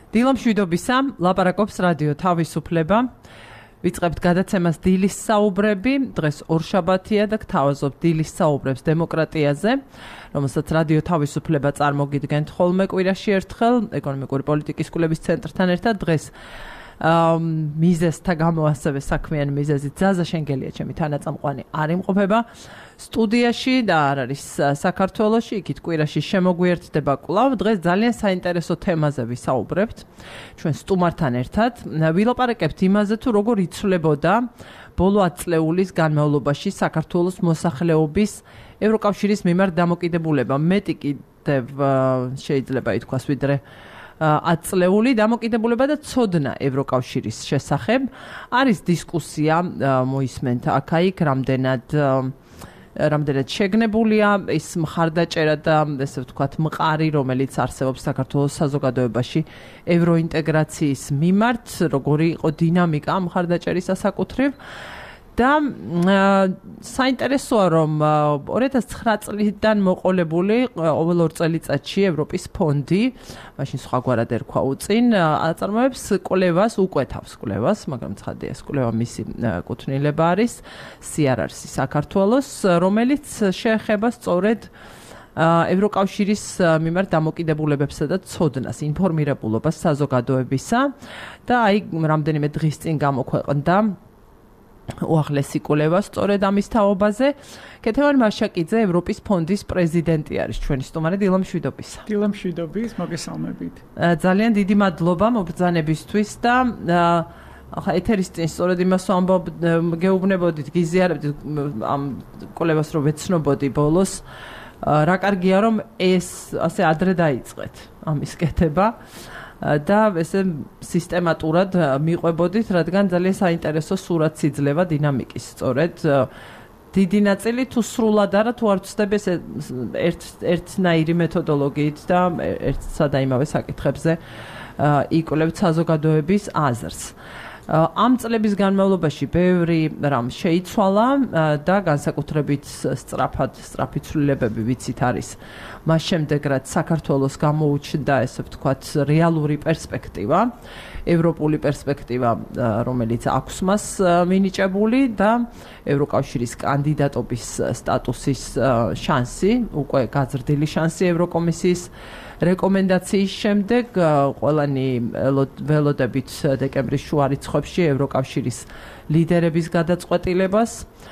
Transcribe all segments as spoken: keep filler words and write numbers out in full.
დილამშვიდობისა, ლაპარაკობს რადიო თავისუფლება. ვიწყებთ გადაცემას დილის საუბრები. დღეს ორშაბათია და გთავაზობთ დილის საუბრებს დემოკრატიაზე, რომელსაც რადიო თავისუფლება წარმოგიდგენთ ხოლმე კვირაში ერთხელ ეკონომიკური პოლიტიკის კვლევის ცენტრთან ერთად. დღეს მიზეზთა გამო ასევე საქმიანი მიზეზით ზაზა შენგელია ჩემი თანაწამყვანი არ იმყოფება სტუდიაში და არ არის საქართველოში, იქით კვირაში შემოგვიერთდება კვლავ. დღეს ძალიან საინტერესო თემაზე ვისაუბრებთ ჩვენ სტუმართან ერთად. ვილაპარაკებთ იმაზე, თუ როგორ იცვლებოდა ბოლო ათი წლეულის განმავლობაში საქართველოს მოსახლეობის ევროკავშირის მიმართ დამოკიდებულება. მეტი კიდევ შეიძლება ითქვას ვიდრე ათი წლეული დამოკიდებულება და ცოდნა ევროკავშირის შესახებ. არის დისკუსია, მოისმენთ აქა-იქ, რამდენად რამდენად შეგნებულია ის მხარდაჭერა და ესე ვთქვათ მყარი, რომელიც არსებობს საქართველოს საზოგადოებაში ევროინტეგრაციის მიმართ, როგორი იყო დინამიკა მხარდაჭერის საკუთრივ. და საინტერესოა, რომ ორი ათას ცხრა წლიდან მოყოლებული ყოველ ორ წელიწადში ევროპის ფონდი, მაშინ სხვაგვარად ერქვა უწინ, აწარმოებს კვლევას, უკვეთავს კვლევას, მაგრამ ცხადია, ეს კვლევა მისი კუთვნილება არის, სი არ არსი საქართველოს, რომელიც შეეხება სწორედ ევროკავშირის მიმართ დამოკიდებულებებსა და ცოდნას, ინფორმირებულობას საზოგადოებისა და აი რამდენიმე დღის წინ გამოქვეყნდა უახლესი კვლევა სწორედ ამის თაობაზე. კეთევან მაშაკიძე, ევროპის ფონდის პრეზიდენტი არის ჩვენი სტუმარი. დილამშვიდობისა. დილამშვიდობის, მოგესალმებით. ძალიან დიდი მადლობა მობრძანებისთვის და ახლა ეთერის წინ სწორედ იმას ვამბობ, გეუბნებოდით, გიზიარებდით ამ კვლევას რომ ვეცნობოდი ბოლოს. რა კარგია რომ ეს ასე ადრე დაიწყეთ ამის კეთება. და ესე სისტემატურად მიყვებოდით, რადგან ძალიან საინტერესო სურათს იძლევა დინამიკის. სწორედ დიდი ნაწილი თუ სრულად არა, თუ არ ვცდები ეს ერთ ერთნაირი მეთოდოლოგიით და ერთსა და იმავე საკითხებზე იკვლევთ საზოგადოების აზრს. ამ წლების განმავლობაში ბევრი რამ შეიცვალა და განსაკუთრებით სწრაფად სწრაფი ცვლილებები ვიცით არის მას შემდეგ, რაც საქართველოს გამოუჩნდა ესე ვთქვათ რეალური პერსპექტივა, ევროპული პერსპექტივა, რომელიც აქვს მას მინიჭებული და ევროკავშირის კანდიდატობის სტატუსის შანსი, უკვე გაზრდილი შანსი ევროკომისიის რეკომენდაციის შემდეგ ყველანი ველოდებით დეკემბრის შუა რიცხვებში ევროკავშირის ლიდერების გადაწყვეტილებას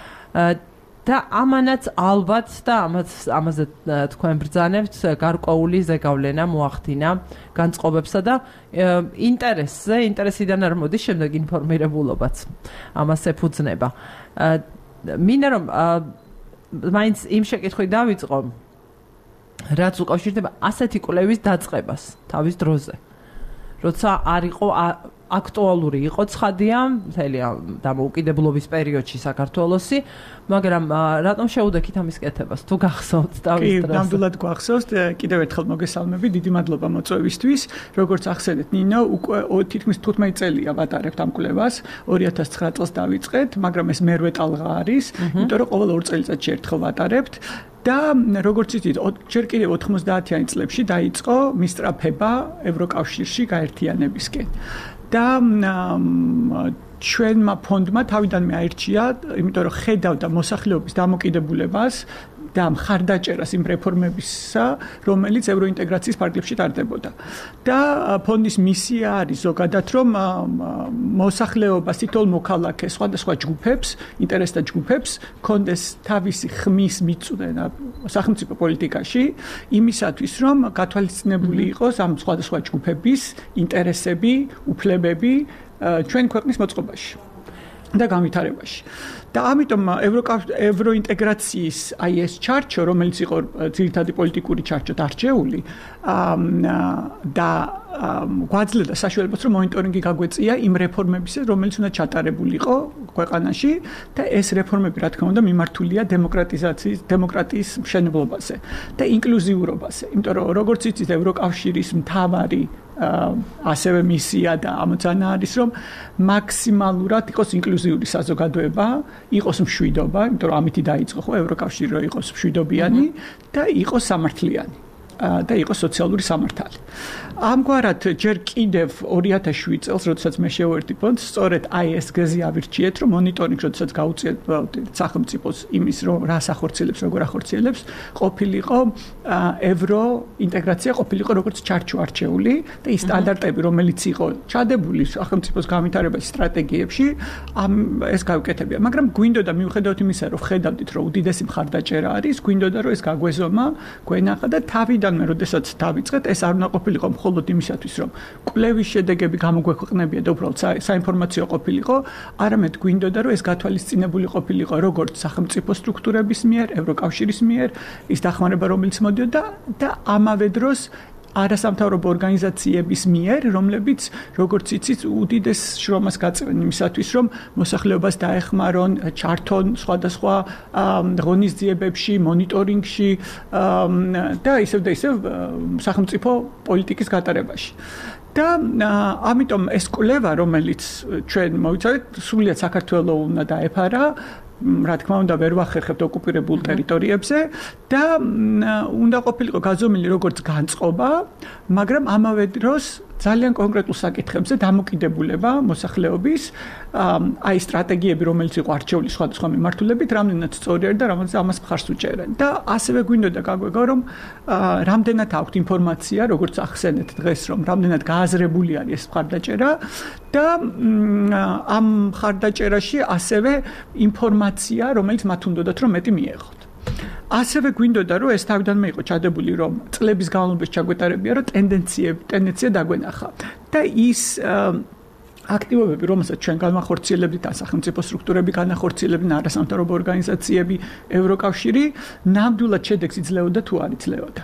და ამანაც ალბათ და ამაც ამაზე თქვენ ბრძანებთ გარკვეული ზეგავლენა მოახდინა განწყობებსა და ინტერესზე, ინტერესიდან არ მოდის შემდეგ ინფორმირებულობაც ამას ეფუძნება. მინდა რომ მაინც იმ შეკითხვით დავიწყო, რაც უკავშირდება ასეთი კვლევის დაწყებას თავის დროზე. როცა არ იყო აქტუალური იყო ცხადია მთელი დამოუკიდებლობის პერიოდში საქართველოსი, მაგრამ რატომ შეუდექით ამის კეთებას? თუ გახსოვთ თავის დროზე. კი, ნამდვილად გვახსოვთ. კიდევ ერთხელ მოგესალმები, დიდი მადლობა მოწვევისთვის. როგორც ახსენეთ, ნინო, უკვე თითქმის თხუთმეტი წელია ვატარებთ ამ კვლევას. ორი ათას ცხრა წელს დავიწყეთ, მაგრამ ეს მერვე ტალღა არის, იმიტომ რომ ყოველ ორ წელიწადში ერთხელ ვატარებთ. და როგორც იცით, ჯერ კიდევ ოთხმოცდაათიანი წლებში დაიწყო მისწრაფება ევროკავშირში გაერთიანებისკენ. და ჩვენმა ფონდმა თავიდანვე აირჩია, იმიტომ რომ ხედავდა მოსახლეობის დამოკიდებულებას და მხარდაჭერას იმ რეფორმებისა, რომელიც ევროინტეგრაციის ფარგლებში ტარდებოდა. და ფონდის მისია არის ზოგადად, რომ მოსახლეობას, თითოეულ მოქალაქეს, სხვადასხვა ჯგუფებს, ინტერესთა ჯგუფებს კონდეს თავისი ხმის მიწვენა სახელმწიფო პოლიტიკაში, იმისათვის, რომ გათვალისწინებული იყოს ამ სხვადასხვა ჯგუფების ინტერესები, უფლებები ჩვენ ქვეყნის მოწყობაში და განვითარებაში. და ამიტომ ევროინტეგრაციის აი ეს ჩარჩო, რომელიც იყო ძირითადი პოლიტიკური ჩარჩო დარჩეული და გვაძლევდა საშუალებას, რომ მონიტორინგი გაგვეწია იმ რეფორმებისა, რომელიც უნდა ჩატარებულიყო ქვეყანაში და ეს რეფორმები, რა თქმა უნდა, მიმართულია დემოკრატიზაციის, დემოკრატიის მშენებლობაზე და ინკლუზიურობაზე. იმიტომ რომ როგორც იცით, ევროკავშირის მთავარი ასევე მისია და ამოცანა არის, რომ მაქსიმალურად იყოს ინკლუზიური საზოგადოება, იყოს მშვიდობა, იმიტომ რომ ამითი დაიწყო ხო ევროკავშირი, რომ იყოს მშვიდობიანი და იყოს სამართლიანი. და იყოს სოციალური სამართალი. ამგვარად ჯერ კიდევ ორი ათას შვიდ წელს, როდესაც მე შევერდი ფონდს, სწორედ აი ეს გეზი ავირჩიეთ, რომ მონიტორინგი, როდესაც გაუწიეთ სახელმწიფოს იმის, რომ რას ახორციელებს, როგორ ახორციელებს, ყოფილიყო ევრო ინტეგრაცია ყოფილიყო როგორც ჩარჩო არჩეული და ის სტანდარტები, რომელიც იყო ჩადებული სახელმწიფოს განვითარებაში სტრატეგიებში, ამ ეს გავკეთებია. მაგრამ გვინდოდა მიუხედავად იმისა, რომ ხედავდით, რომ უდიდესი მხარდაჭერა არის, გვინდოდა რომ ეს გაგვეზომა, გვენახა და თავიდანვე, როდესაც დავიწყეთ, ეს არ უნდა ყოფილიყო მხოლოდ იმისათვის, რომ კვლევის შედეგები გამოგვექვეყნებია და უბრალოდ საინფორმაციო ყოფილიყო, არამედ გვინდოდა, რომ ეს გათვალისწინებული ყოფილიყო როგორც სახელმწიფო სტრუქტურების მიერ, ევროკავშირის მიერ, ის დახმარება, რომელიც მოდიოდა და ამავე დროს არასამთავრობო ორგანიზაციების მიერ, რომლებიც, როგორც იცით, უდიდეს შრომას გაწევენ იმისათვის, რომ მოსახლეობას დაეხმარონ, ჩართონ სხვადასხვა ღონისძიებებში, მონიტორინგში და ისევ და ისევ სახელმწიფო პოლიტიკის გატარებაში. და ამიტომ ეს კვლევა, რომელიც ჩვენ მოვიცავთ, სრულიად საქართველოს უნდა დაეფარა, რა თქმა უნდა, ვერ ვახერხებთ ოკუპირებულ ტერიტორიებზე და უნდა ყოფილიყო გაზომილი როგორც განწყობა, მაგრამ ამავე დროს ძალიან კონკრეტულ საკითხებზე დამოკიდებულება მოსახლეობის, აი სტრატეგიები, რომელიც იყო არჩეული სხვადასხვა მიმართულებით, რამდენად სწორი არის და რამდენად ამას მხარს უჭერენ. და ასევე გვინდოდა გაგვეგო, რომ რამდენად აქვთ ინფორმაცია, როგორც ახსენეთ დღეს, რომ რამდენად გააზრებული არის ეს მხარდაჭერა და ამ მხარდაჭერაში ასევე ინფორმაცია, რომელიც მათ უნდათ რომ მეტი მიეღოთ. ასევე გვინდოდა რომ ეს თავიდანვე იყო ჩადებული რომ წლების განმავლობაში ჩაგვეტარებია რომ ტენდენციები ტენდენცია დაგვენახა და ის აქტივობები, რომელსაც ჩვენ განახორციელებდით, სახელმწიფო სტრუქტურები განახორციელებდნენ, არასამთავრობო ორგანიზაციები, ევროკავშირი, ნამდვილად შედეგს იძლეოდა თუ არ იძლეოდა.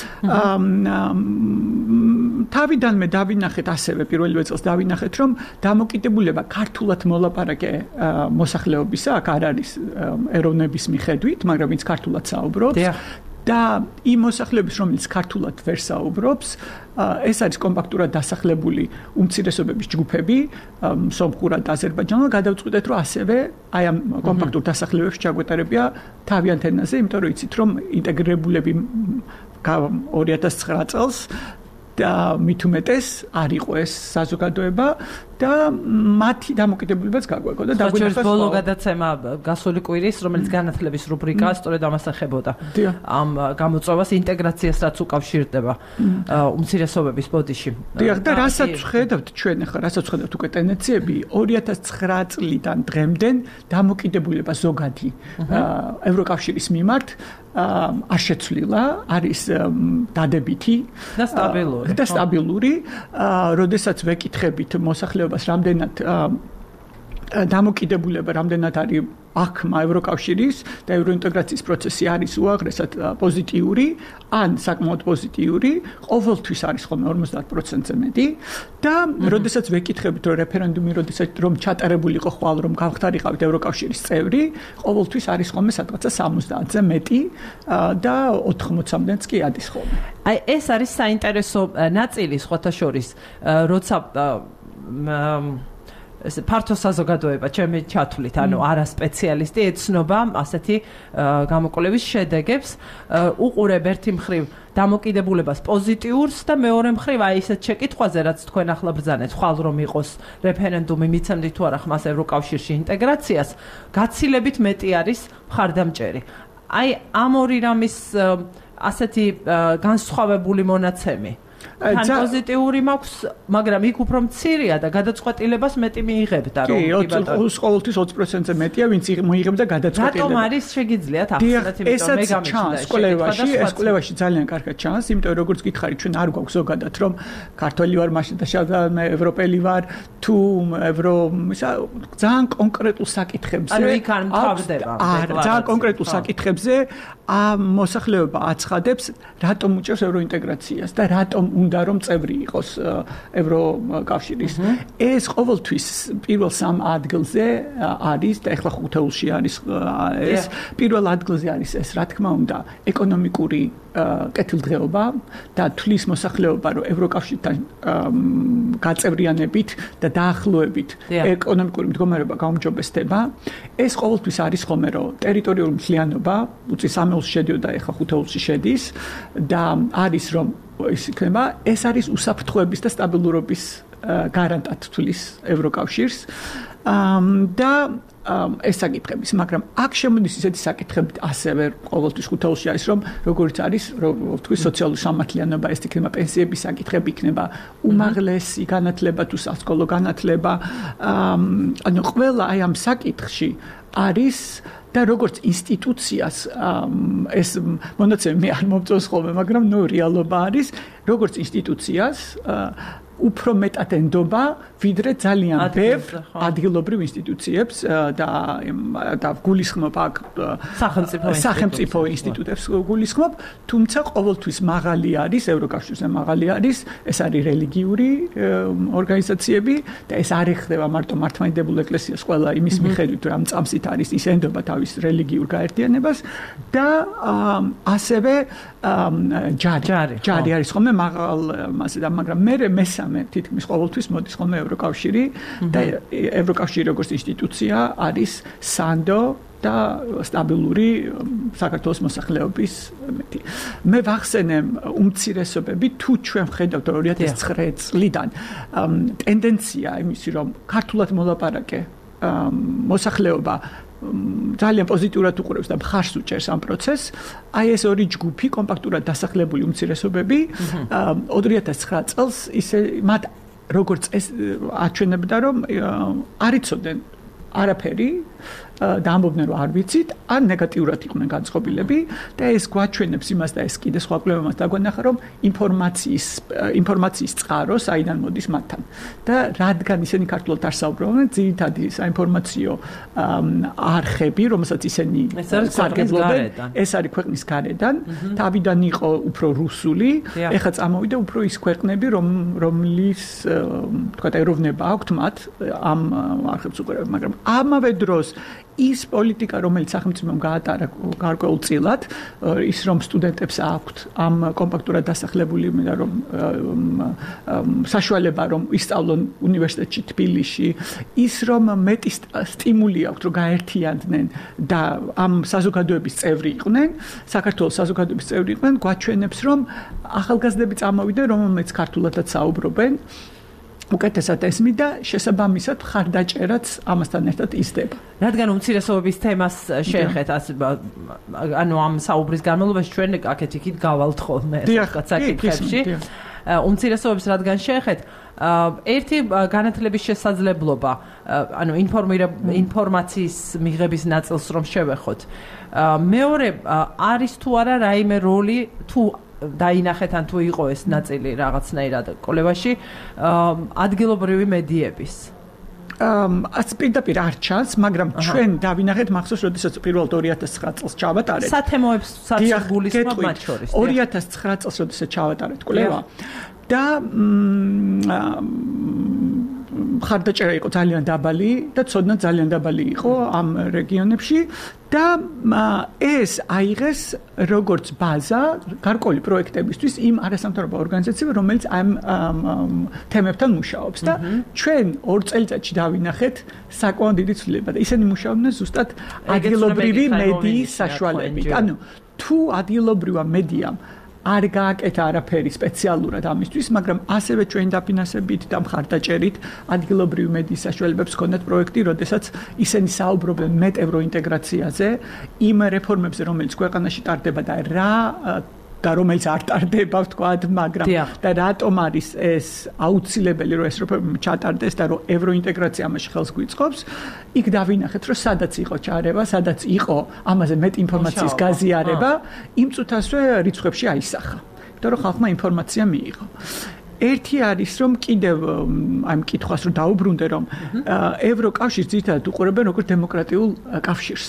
თავიდანვე დავინახეთ ასევე პირველივე წელს დავინახეთ, რომ დამოკიდებულება ქართულად მოლაპარაკე მოსახლეობისა, აქ არ არის ეროვნების მიხედვით, მაგრამ ვინც ქართულად საუბრობს, და იმ მოსახლეობის, რომელიც ქართულად ვერ საუბრობს, ეს არის კომპაქტურად დასახლებული უმცირესობების ჯგუფები, სომხურად, აზერბაიჯანულად, გადავწყვიტეთ, რომ ასევე აი ამ კომპაქტურ დასახლებებში ჩაგვეტარებია თავიანთ ენაზე, იმიტომ რომ იცით, რომ ინტეგრებულები ორი ათას ცხრა წელს და მით უმეტეს არ იყო ეს საზოგადოება და მათი დამოკიდებულებაც გაგვექო და დაგვინახა ბოლო გადაცემა გასული კვირის, რომელიც განათლების რუბრიკა სწორედ ამას ეხებოდა. ამ გამოწვევას ინტეგრაციას რაც უკავშირდება უმცირესობების ბოდიში. დიახ, და რასაც ხედავთ ჩვენ ახლა, რასაც ხედავთ უკვე ტენდენციები ორი ათას ცხრა წლიდან დღემდე დამოკიდებულება ზოგადი ევროკავშირის მიმართ არ შეცვლილა, არის დადებითი და სტაბილური. და სტაბილური, როდესაც ვეკითხებით მოსახლეობას რამდენად დამოკიდებულება, რამდენად არის აქმა ევროკავშირის და ევროინტეგრაციის პროცესი არის უაღრესად პოზიტიური, ან საკმაოდ პოზიტიური, ყოველთვის არის ხოლმე ორმოცდაათ პროცენტზე მეტი და როდესაც ვეკითხებით, რომ რეფერენდუმი, როდესაც რომ ჩატარებული იყო ხვალ, რომ გავხდარიყავით ევროკავშირის წევრი, ყოველთვის არის ხოლმე სადღაცა სამოცდაათზე მეტი და ოთხმოცამდეც კი ადის ხოლმე. აი ეს არის საინტერესო ნაწილი სხვათა შორის, როცა ეს ფართო საზოგადოება, ჩემი ჩათვლით, ანუ არა სპეციალისტი ეცნობა ასეთი გამოკვლევის შედეგებს, უყურებ ერთი მხრივ დამოკიდებულებას პოზიტიურს და მეორე მხრივ აი ესეთ შეკითხვაზე, რაც თქვენ ახლა ბრძანეთ, ხვალ რომ იყოს რეფერენდუმი, მიცემდით თუ არა ხმას ევროკავშირში ინტეგრაციას, გაცილებით მეტი არის მხარდამჭერი. აი ამ ორი რამის ასეთი განსხვავებული მონაცემი თან პოზიტიური მაქვს, მაგრამ იქ უფრო მცირეა და გადაწყვეტილებას მეტი მიიღებდა, რომ კი, ყოველთვის ოცი პროცენტზე მეტია, ვინც მიიღებდა გადაწყვეტილებას. რატომ არის შეგიძლიათ ახსნათ, იმიტომ მე გამიჩნდა ეს კვლევაში, ეს კვლევაში ძალიან კარგად ჩანს, იმიტომ რომ როგორც გითხარით, ჩვენ არ გვაქვს ზოგადად, რომ ქართველი ვარ, მაშინ და შევდამე ევროპელი ვარ, თუ ევრო, ისა ძალიან კონკრეტულ საკითხებზე. ანუ იქ არ მთავრდება. ძალიან კონკრეტულ საკითხებზე ამ მოსახლეობა აცხადებს, რატომ უჭერს ევროინტეგრაციას და რატომ უნდა რომ წევრი იყოს ევროკავშირის. ეს ყოველთვის პირველ სამ ადგილზე არის და ეხლა ხუთეულში არის ეს პირველ ადგილზე არის ეს რა თქმა უნდა ეკონომიკური კეთილდღეობა და თვლის მოსახლეობა რომ ევროკავშირთან გაწევრიანებით და დაახლოებით ეკონომიკური მდგომარეობა გაუმჯობესდება. ეს ყოველთვის არის ხოლმე რომ ტერიტორიული მთლიანობა უწი სამეულში შედიოდა ეხლა ხუთეულში შედის და არის რომ ის იქნება ეს არის უსაფრთხოების და სტაბილურობის გარანტად თვლის ევროკავშირს და ეს საკითხების, მაგრამ აქ შემოდის ისეთი საკითხები ასევე ყოველთვის ხუთეულში არის რომ როგორც არის როგორც სოციალური სამართლიანობა ეს იქნება პენსიების საკითხები იქნება უმაღლესი განათლება თუ სასკოლო განათლება ანუ ყველა აი ამ საკითხში არის და როგორც ინსტიტუციას ეს მონაცემი მე არ მომწონს ხოლმე მაგრამ ნუ რეალობა არის როგორც ინსტიტუციას უფრო მეტად ენდობა ვიდრე ძალიან ბევრ ადგილობრივ ინსტიტუციებს და და გულისხმობ აქ სახელმწიფო ინსტიტუტებს გულისხმობ თუმცა ყოველთვის მაღალი არის ევროკავშირზე მაღალი არის ეს არის რელიგიური ორგანიზაციები და ეს არ ეხება მარტო მართლმადიდებულ ეკლესიას ყველა იმის მიხედვით რომ წამსით არის ის ენდობა თავის რელიგიურ გაერთიანებას და ასევე ჯარი ჯარი არის ხოლმე მაღალ მასე და მაგრამ მე მესამე თითქმის ყოველთვის მოდის ხოლმე ევროკავშირი და ევროკავშირი როგორც ინსტიტუცია არის სანდო და სტაბილური საქართველოს მოსახლეობის მეტი. მე ვახსენებ უმცირესობები თუ ჩვენ ვხედავთ ორი ათას ცხრა წლიდან ტენდენცია იმისი რომ ქართულად მოლაპარაკე მოსახლეობა ძალიან პოზიტიურად უყურებს და მხარს უჭერს ამ პროცესს. აი ეს ორი ჯგუფი კომპაქტურად დასახლებული უმცირესობები ორი ათას ცხრა წელს ისე მათ როგორც ეს აჩვენებდა რომ არ იცოდნენ არაფერი და ამბობდნენ რომ არ ვიცით ან ნეგატიურად იყვნენ განწყობილები და ეს გვაჩვენებს იმას და ეს კიდე სხვა კვლევებმაც დაგვანახა რომ ინფორმაციის ინფორმაციის წყარო საიდან მოდის მათთან და რადგან ისინი ქართულად არ საუბრობენ ძირითადი საინფორმაციო არხები რომელსაც ისინი სარგებლობენ ეს არის ქვეყნის გარედან თავიდან იყო უფრო რუსული ეხლა წამოვიდა უფრო ის ქვეყნები რომ რომლის თქვა ეროვნება აქვთ მათ ამ არხებს უყურებენ მაგრამ ამავე დროს ის პოლიტიკა რომელიც სახელმწიფომ გაატარა გარკვეულწილად ის რომ სტუდენტებს აქვთ ამ კომპაქტურად დასახლებული მე რომ საშუალება რომ ისწავლონ უნივერსიტეტში თბილისში ის რომ მეტი სტიმული აქვთ რომ გაერთიანდნენ და ამ საზოგადოების წევრი იყვნენ საქართველოს საზოგადოების წევრი იყვნენ გვაჩვენებს რომ ახალგაზრდები წამოვიდნენ რომელმეც ქართულადაც საუბრობენ უკეთესად ესმი და შესაბამისად ხარდაჭერაც ამასთან ერთად იზრდება. რადგან უმცირესობების თემას შეეხეთ ანუ ამ საუბრის განმავლობაში ჩვენ აქეთ იქით გავალთ ხოლმე რაღაც საკითხებში. უმცირესობებს რადგან შეეხეთ ერთი განათლების შესაძლებლობა ანუ ინფორმაციის მიღების ნაწილს რომ შევეხოთ. მეორე არის თუ არა რაიმე როლი თუ დაინახეთ ან თუ იყო ეს ნაწილი რაღაცნაირად კოლევაში ადგილობრივი მედიების ას პირდაპირ არ ჩანს, მაგრამ ჩვენ დავინახეთ მახსოვს, როდესაც პირველად ორი ათას ცხრა წელს ჩავატარეთ. სათემოებს საგულისხმობ მათ შორის. ორი ათას ცხრა წელს როდესაც ჩავატარეთ კვლევა და ხარდაჭერა იყო ძალიან დაბალი და ცოდნა ძალიან დაბალი იყო ამ რეგიონებში და ეს აიღეს როგორც ბაზა გარკვეული პროექტებისთვის იმ არასამთავრობო ორგანიზაციებმა რომელიც ამ თემებთან მუშაობს და ჩვენ ორ წელიწადში დავინახეთ საკმაოდ დიდი ცვლილება და ისინი მუშაობდნენ ზუსტად ადგილობრივი მედიის საშუალებით. ანუ თუ ადგილობრივმა მედიამ არ გააკეთა არაფერი სპეციალურად ამისთვის, მაგრამ ასევე ჩვენ დაფინანსებით და მხარდაჭერით ადგილობრივი მედიის საშუალებებს ჰქონდათ პროექტი, როდესაც ისინი საუბრობდნენ მეტ ევროინტეგრაციაზე, იმ რეფორმებზე, რომელიც ქვეყანაში ტარდება და რა და რომელიც არ ტარდება, ვთქვათ, მაგრამ და რატომ არის ეს აუცილებელი, რომ ეს რეფორმები ჩატარდეს და რომ ევროინტეგრაცია ამაში ხელს გვიწყობს, იქ დავინახეთ, რომ სადაც იყო ჩარევა, სადაც იყო ამაზე მეტ ინფორმაციის გაზიარება, იმ წუთასვე რიცხვებში აისახა. იმიტომ რომ ხალხმა ინფორმაცია მიიღო. ერთი არის რომ კიდევ ამ კითხვას რომ დაუბრუნდე რომ ევროკავშირს ძირითადად უყურებენ როგორც დემოკრატიულ კავშირს.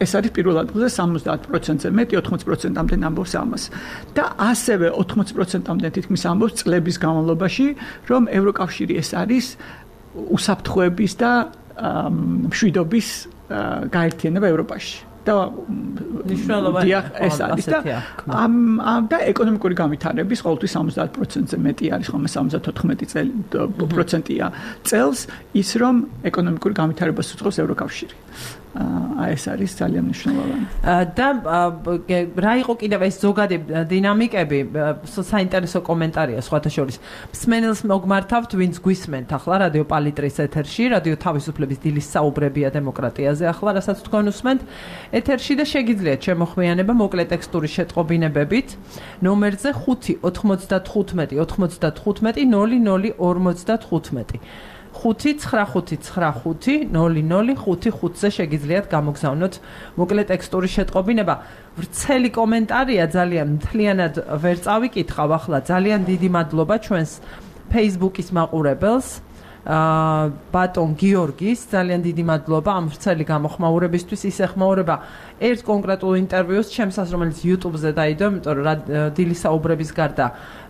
ეს არის პირველ ადგილზე სამოცდაათ პროცენტზე მეტი, ოთხმოცი პროცენტამდე ამბობს ამას. და ასევე ოთხმოცი პროცენტამდე თითქმის ამბობს წლების განმავლობაში, რომ ევროკავშირი ეს არის უსაფრთხოების და მშვიდობის გაერთიანება ევროპაში. და ნიშნულოვანი ეს არის და ამ და ეკონომიკური განვითარების ყოველთვის სამოცდაათ პროცენტზე მეტი არის ხოლმე სამოცდათოთხმეტი პროცენტია წელს ის რომ ეკონომიკური განვითარებას უწყობს ევროკავშირი. აი ეს არის ძალიან მნიშვნელოვანი. და რა იყო კიდევ ეს ზოგადი დინამიკები საინტერესო კომენტარია სხვათა შორის. მსმენელს მოგმართავთ ვინც გვისმენთ ახლა რადიო პალიტრის ეთერში, რადიო თავისუფლების დილის საუბრებია დემოკრატიაზე ახლა რასაც თქვენ უსმენთ ეთერში და შეგიძლიათ შემოხვიანება მოკლე ტექსტური შეტყობინებებით ნომერზე ხუთი ოთხმოცდათხუთმეტი ოთხმოცდათხუთმეტი ნული ნული ორმოცდათხუთმეტი ხუთი ცხრა ხუთი ცხრა ხუთი ნული ნული ხუთი ხუთზე შეგიძლიათ გამოგზავნოთ მოკლე ტექსტური შეტყობინება. ვრცელი კომენტარია ძალიან მთლიანად ვერ წავიკითხავ ახლა. ძალიან დიდი მადლობა ჩვენს Facebook-ის მაყურებელს აა ბატონ გიორგის ძალიან დიდი მადლობა ამ ვრცელი გამოხმაურებისთვის. ის ეხმაურება ერთ კონკრეტულ ინტერვიუს ჩემსას, რომელიც YouTube-ზე დაიდო, იმიტომ რომ დილის საუბრების გარდა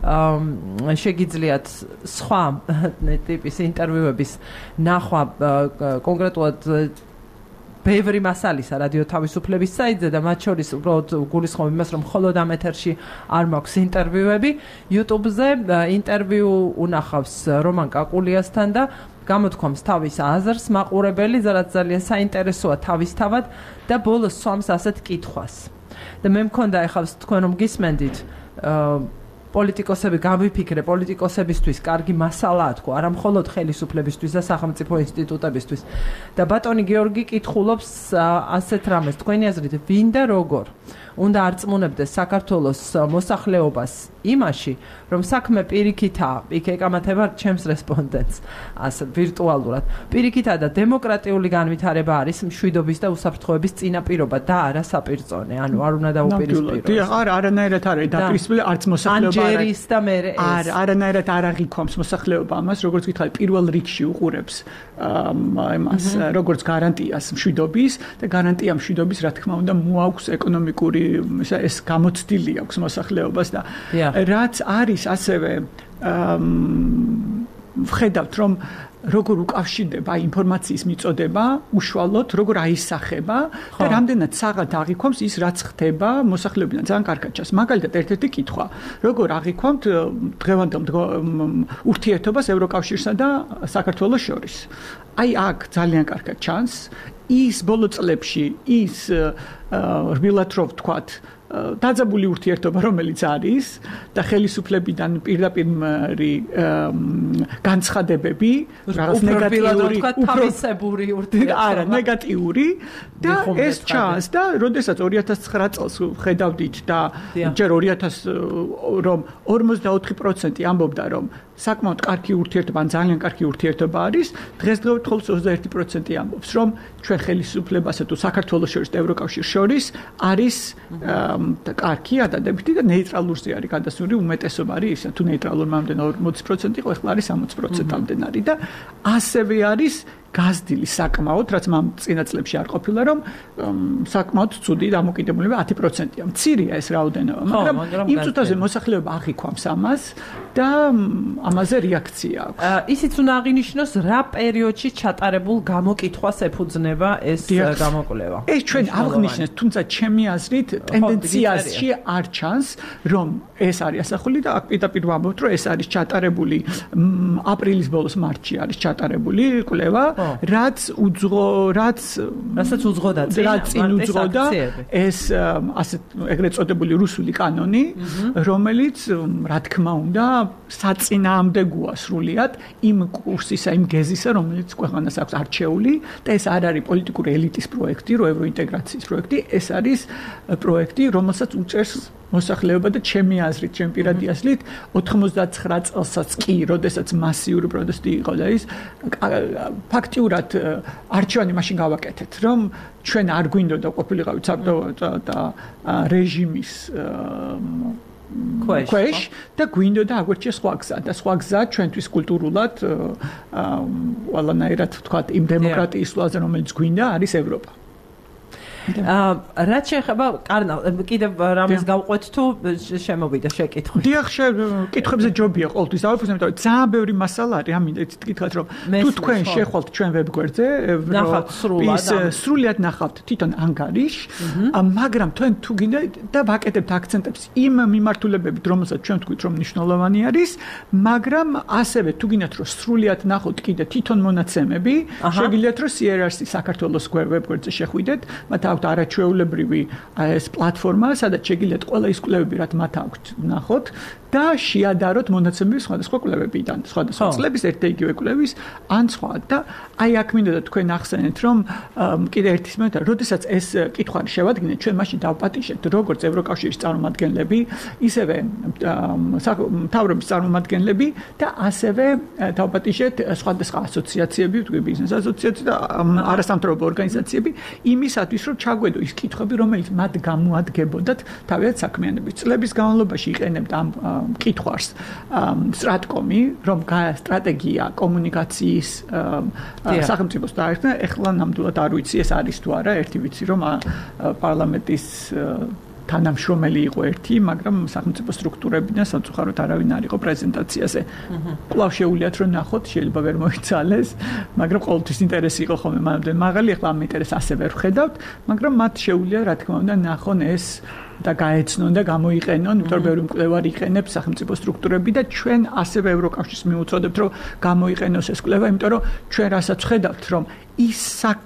შეგიძლიათ სხვა ტიპის ინტერვიუების ნახვა კონკრეტულად ბევრი მასალისა რადიო თავისუფლების საიტზე და მათ შორის უბრალოდ გულისხმობ იმას, რომ მხოლოდ ამ ეთერში არ მაქვს ინტერვიუები. YouTube-ზე ინტერვიუ უნახავს რომან კაკულიასთან და გამოთქვამს თავის აზრს მაყურებელი, რაც ძალიან საინტერესოა თავისთავად და ბოლოს სვამს ასეთ კითხვას. და მე მქონდა ეხლა თქვენ რომ გისმენდით პოლიტიკოსები გავიფიქრე პოლიტიკოსებისთვის კარგი მასალაა თქო, არა მხოლოდ ხელისუფლებისთვის და სახელმწიფო ინსტიტუტებისთვის. და ბატონი გიორგი კითხულობს ასეთ რამეს, თქვენი აზრით, ვინ და როგორ უნდა არწმუნებდეს საქართველოს მოსახლეობას იმაში, რომ საქმე პირიქითაა, იქ ეკამათება ჩემს რესპონდენტს, ასე ვირტუალურად. პირიქითაა და დემოკრატიული განვითარება არის მშვიდობის და უსაფრთხოების წინაპირობა და არა საპირწონე, ანუ არ უნდა დაუპირისპიროს. დიახ, არა, არანაირად არ არის დაპირისპირებული არც მოსახლეობა არა. ანჯერის და მე ეს. არა, არანაირად არ აღიქვამს მოსახლეობა ამას, როგორც გითხარი, პირველ რიგში უყურებს ამას, როგორც გარანტიას მშვიდობის და გარანტია მშვიდობის, რა თქმა უნდა, მოაქვს ეკონომიკური ეს გამოცდილი აქვს მოსახლეობას და რაც არის ასევე ვხედავთ რომ როგორ უკავშირდება ინფორმაციის მიწოდება უშუალოდ როგორ აისახება და რამდენად საღად აღიქვამს ის რაც ხდება მოსახლეობიდან ძალიან კარგად ჩანს მაგალითად ერთ-ერთი კითხვა როგორ აღიქვამთ დღევანდელ ურთიერთობას ევროკავშირსა და საქართველოს შორის აი აქ ძალიან კარგად ჩანს ის ბოლო წლებში ის რბილად რო ვთქვათ დაძაბული ურთიერთობა რომელიც არის და ხელისუფლებიდან პირდაპირ განცხადებები რაღაც ნეგატიური თავისებური ურთიერთობა არა ნეგატიური და ეს ჩანს და როდესაც ორი ათას ცხრა წელს ხედავდით და ჯერ ორი ათას რომ ორმოცდაოთხი პროცენტი ამბობდა რომ საკმაოდ კარგი ურთიერთობა ან ძალიან კარგი ურთიერთობა არის დღესდღეობით მხოლოდ ოცდაერთი პროცენტი ამბობს რომ ჩვენ ხელისუფლებასა თუ საქართველოს შორის და ევროკავშირის შორის არის კარგი ადადებითი და ნეიტრალურზე არის გადასული უმეტესობა არის ისე თუ ნეიტრალურმა ამდენ ორმოცი პროცენტი იყო ახლა არის სამოცი პროცენტამდე არის და ასევე არის გაზრდილი საკმაოდ რაც მამ წინა წლებში არ ყოფილა რომ საკმაოდ ცუდი დამოკიდებულება ათი პროცენტია მცირეა ეს რაოდენობა მაგრამ იმ წუთაზე მოსახლეობა აღიქვამს ამას და ამაზე რეაქცია აქვს ისიც უნდა აღინიშნოს რა პერიოდში ჩატარებულ გამოკითხვას ეფუძნება ეს გამოკვლევა ეს ჩვენ აღნიშნეთ თუმცა ჩემი აზრით ტენდენციაში არ ჩანს რომ ეს არის ასახული და აქ პირდაპირ ვამბობთ რომ ეს არის ჩატარებული აპრილის ბოლოს მარტში არის ჩატარებული კვლევა რაც უძღო რაც რასაც უძღოდა რაც წინ უძღოდა ეს ასე ეგრეთ წოდებული რუსული კანონი რომელიც რა თქმა უნდა საწინააღმდეგოა სრულიად იმ კურსისა იმ გეზისა რომელიც ქვეყანას აქვს არჩეული და ეს არ არის პოლიტიკური ელიტის პროექტი რო ევროინტეგრაციის პროექტი ეს არის პროექტი რომელსაც უწევს მოსახლეობა და ჩემი აზრით, ჩემი პირადი აზრით, ოთხმოცდაცხრა წელსაც კი, როდესაც მასიური პროტესტი იყო და ის ფაქტიურად არჩევანი მაშინ გავაკეთეთ, რომ ჩვენ არ გვინდოდა ყოფილიყავით საბჭოთა და რეჟიმის ქვეშ და გვინდოდა აგვერჩია სხვა გზა და სხვა გზა ჩვენთვის კულტურულად ყველანაირად ვთქვათ იმ დემოკრატიის ლაზე რომელიც გვინდა არის ევროპა. რაც შეეხება კარნავ კიდევ რამის გავყვეთ თუ შემოვიდა შეკითხვი. დიახ, კითხვებზე ჯობია ყოველთვის დავაფუძნებ, იმიტომ რომ ძალიან ბევრი მასალა არის, ამინდა გითხრათ რომ თუ თქვენ შეხვალთ ჩვენ ვებგვერდზე, ის სრულად ნახავთ თვითონ ანგარიშს, მაგრამ თქვენ თუ გინდა და ვაკეთებთ აქცენტებს იმ მიმართულებებით, რომელსაც ჩვენ ვთქვით რომ მნიშვნელოვანი არის, მაგრამ ასევე თუ გინდათ რომ სრულად ნახოთ კიდე თვითონ მონაცემები, შეგიძლიათ რომ სი არ არ სი საქართველოს ვებგვერდზე შეხვიდეთ, მათ აქვთ არაჩვეულებრივი ეს პლატფორმა, სადაც შეგიძლიათ ყველა ის კვლევები, რაც მათ აქვთ, ნახოთ და შეადაროთ მონაცემები სხვადასხვა კვლევებიდან, სხვადასხვა წლების ერთ-ერთი იგივე კვლევის ან სხვა და აი აქ მინდოდა თქვენ ახსენეთ რომ კიდე ერთის მომენტი, როდესაც ეს კითხვა შევადგინეთ, ჩვენ მაშინ დავპატიჟეთ როგორც ევროკავშირის წარმომადგენლები, ისევე მთავრობის წარმომადგენლები და ასევე დავპატიჟეთ სხვადასხვა ასოციაციები, თქვი ბიზნეს ასოციაციები და არასამთავრობო ორგანიზაციები იმისათვის, რომ ჩაგვედო ის კითხვები, რომელიც მათ გამოადგებოდათ თავიანთ საქმიანობის წლების განმავლობაში იყენებთ ამ კითხვას სტრატკომი, რომ სტრატეგია კომუნიკაციის სახელმწიფოს დაერთნა, ეხლა ნამდვილად არ ვიცი ეს არის თუ არა, ერთი ვიცი რომ პარლამენტის თანამშრომელი იყო ერთი, მაგრამ სახელმწიფო სტრუქტურებიდან სამწუხაროდ არავინ არ იყო პრეზენტაციაზე. კვლავ შეუძლიათ რომ ნახოთ, შეიძლება ვერ მოიცალეს, მაგრამ ყოველთვის ინტერესი იყო ხოლმე მანამდე მაღალი, ეხლა ამ ინტერესს ასე ვერ ვხედავთ, მაგრამ მათ შეუძლია რა თქმა უნდა ნახონ ეს და გაეცნონ და გამოიყენონ, იმიტომ რომ ბევრი მკვლევარი იყენებს სახელმწიფო სტრუქტურები და ჩვენ ასევე ევროკავშირს მიუწოდებთ, რომ გამოიყენოს ეს კვლევა, იმიტომ რომ ჩვენ რასაც ვხედავთ, რომ ის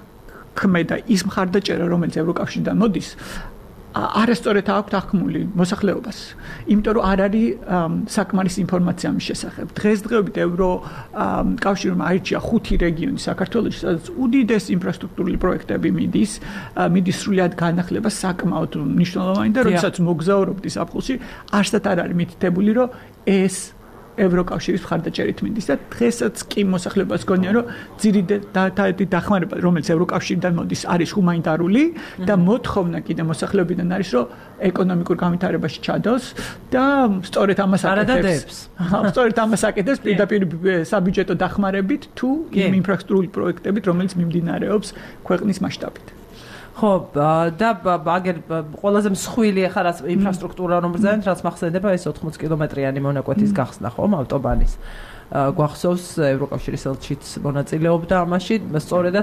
საქმე და ის მხარდაჭერა, რომელიც ევროკავშირიდან მოდის, არასწორად აქვს აღქმული მოსახლეობას. იმიტომ რომ არ არის საკმარის ინფორმაცია მის შესახებ. დღესდღეობით ევროკავშირმა აირჩია ხუთი რეგიონი საქართველოში, სადაც უდიდესი ინფრასტრუქტურული პროექტები მიდის, მიდის სრულად განახლება საკმაოდ მნიშვნელოვანი და როდესაც მოგზაურობდი ზაფხულში, არსად არ არის მითითებული, რომ ეს ევროკავშირის მხარდაჭერით მიდის და დღესაც კი მოსახლეობას გონია რომ ძირითადი დახმარება რომელიც ევროკავშირიდან მოდის არის ჰუმანიტარული და მოთხოვნა კიდე მოსახლეობიდან არის რომ ეკონომიკურ განვითარებაში ჩადოს და სწორედ ამას აკეთებს. სწორედ ამას აკეთებს პირდაპირ საბიუჯეტო დახმარებით თუ იმ ინფრასტრუქტურული პროექტებით რომელიც მიმდინარეობს ქვეყნის მასშტაბით. ხო და აგერ ყველაზე მსხვილი ახლა რაც ინფრასტრუქტურა რომ ბრძანეთ, რაც მახსენდება ეს ოთხმოც კილომეტრიანი მონაკვეთის გახსნა ხომ ავტობანის. გვახსოვს ევროკავშირის ელჩიც მონაწილეობდა ამაში, სწორედაც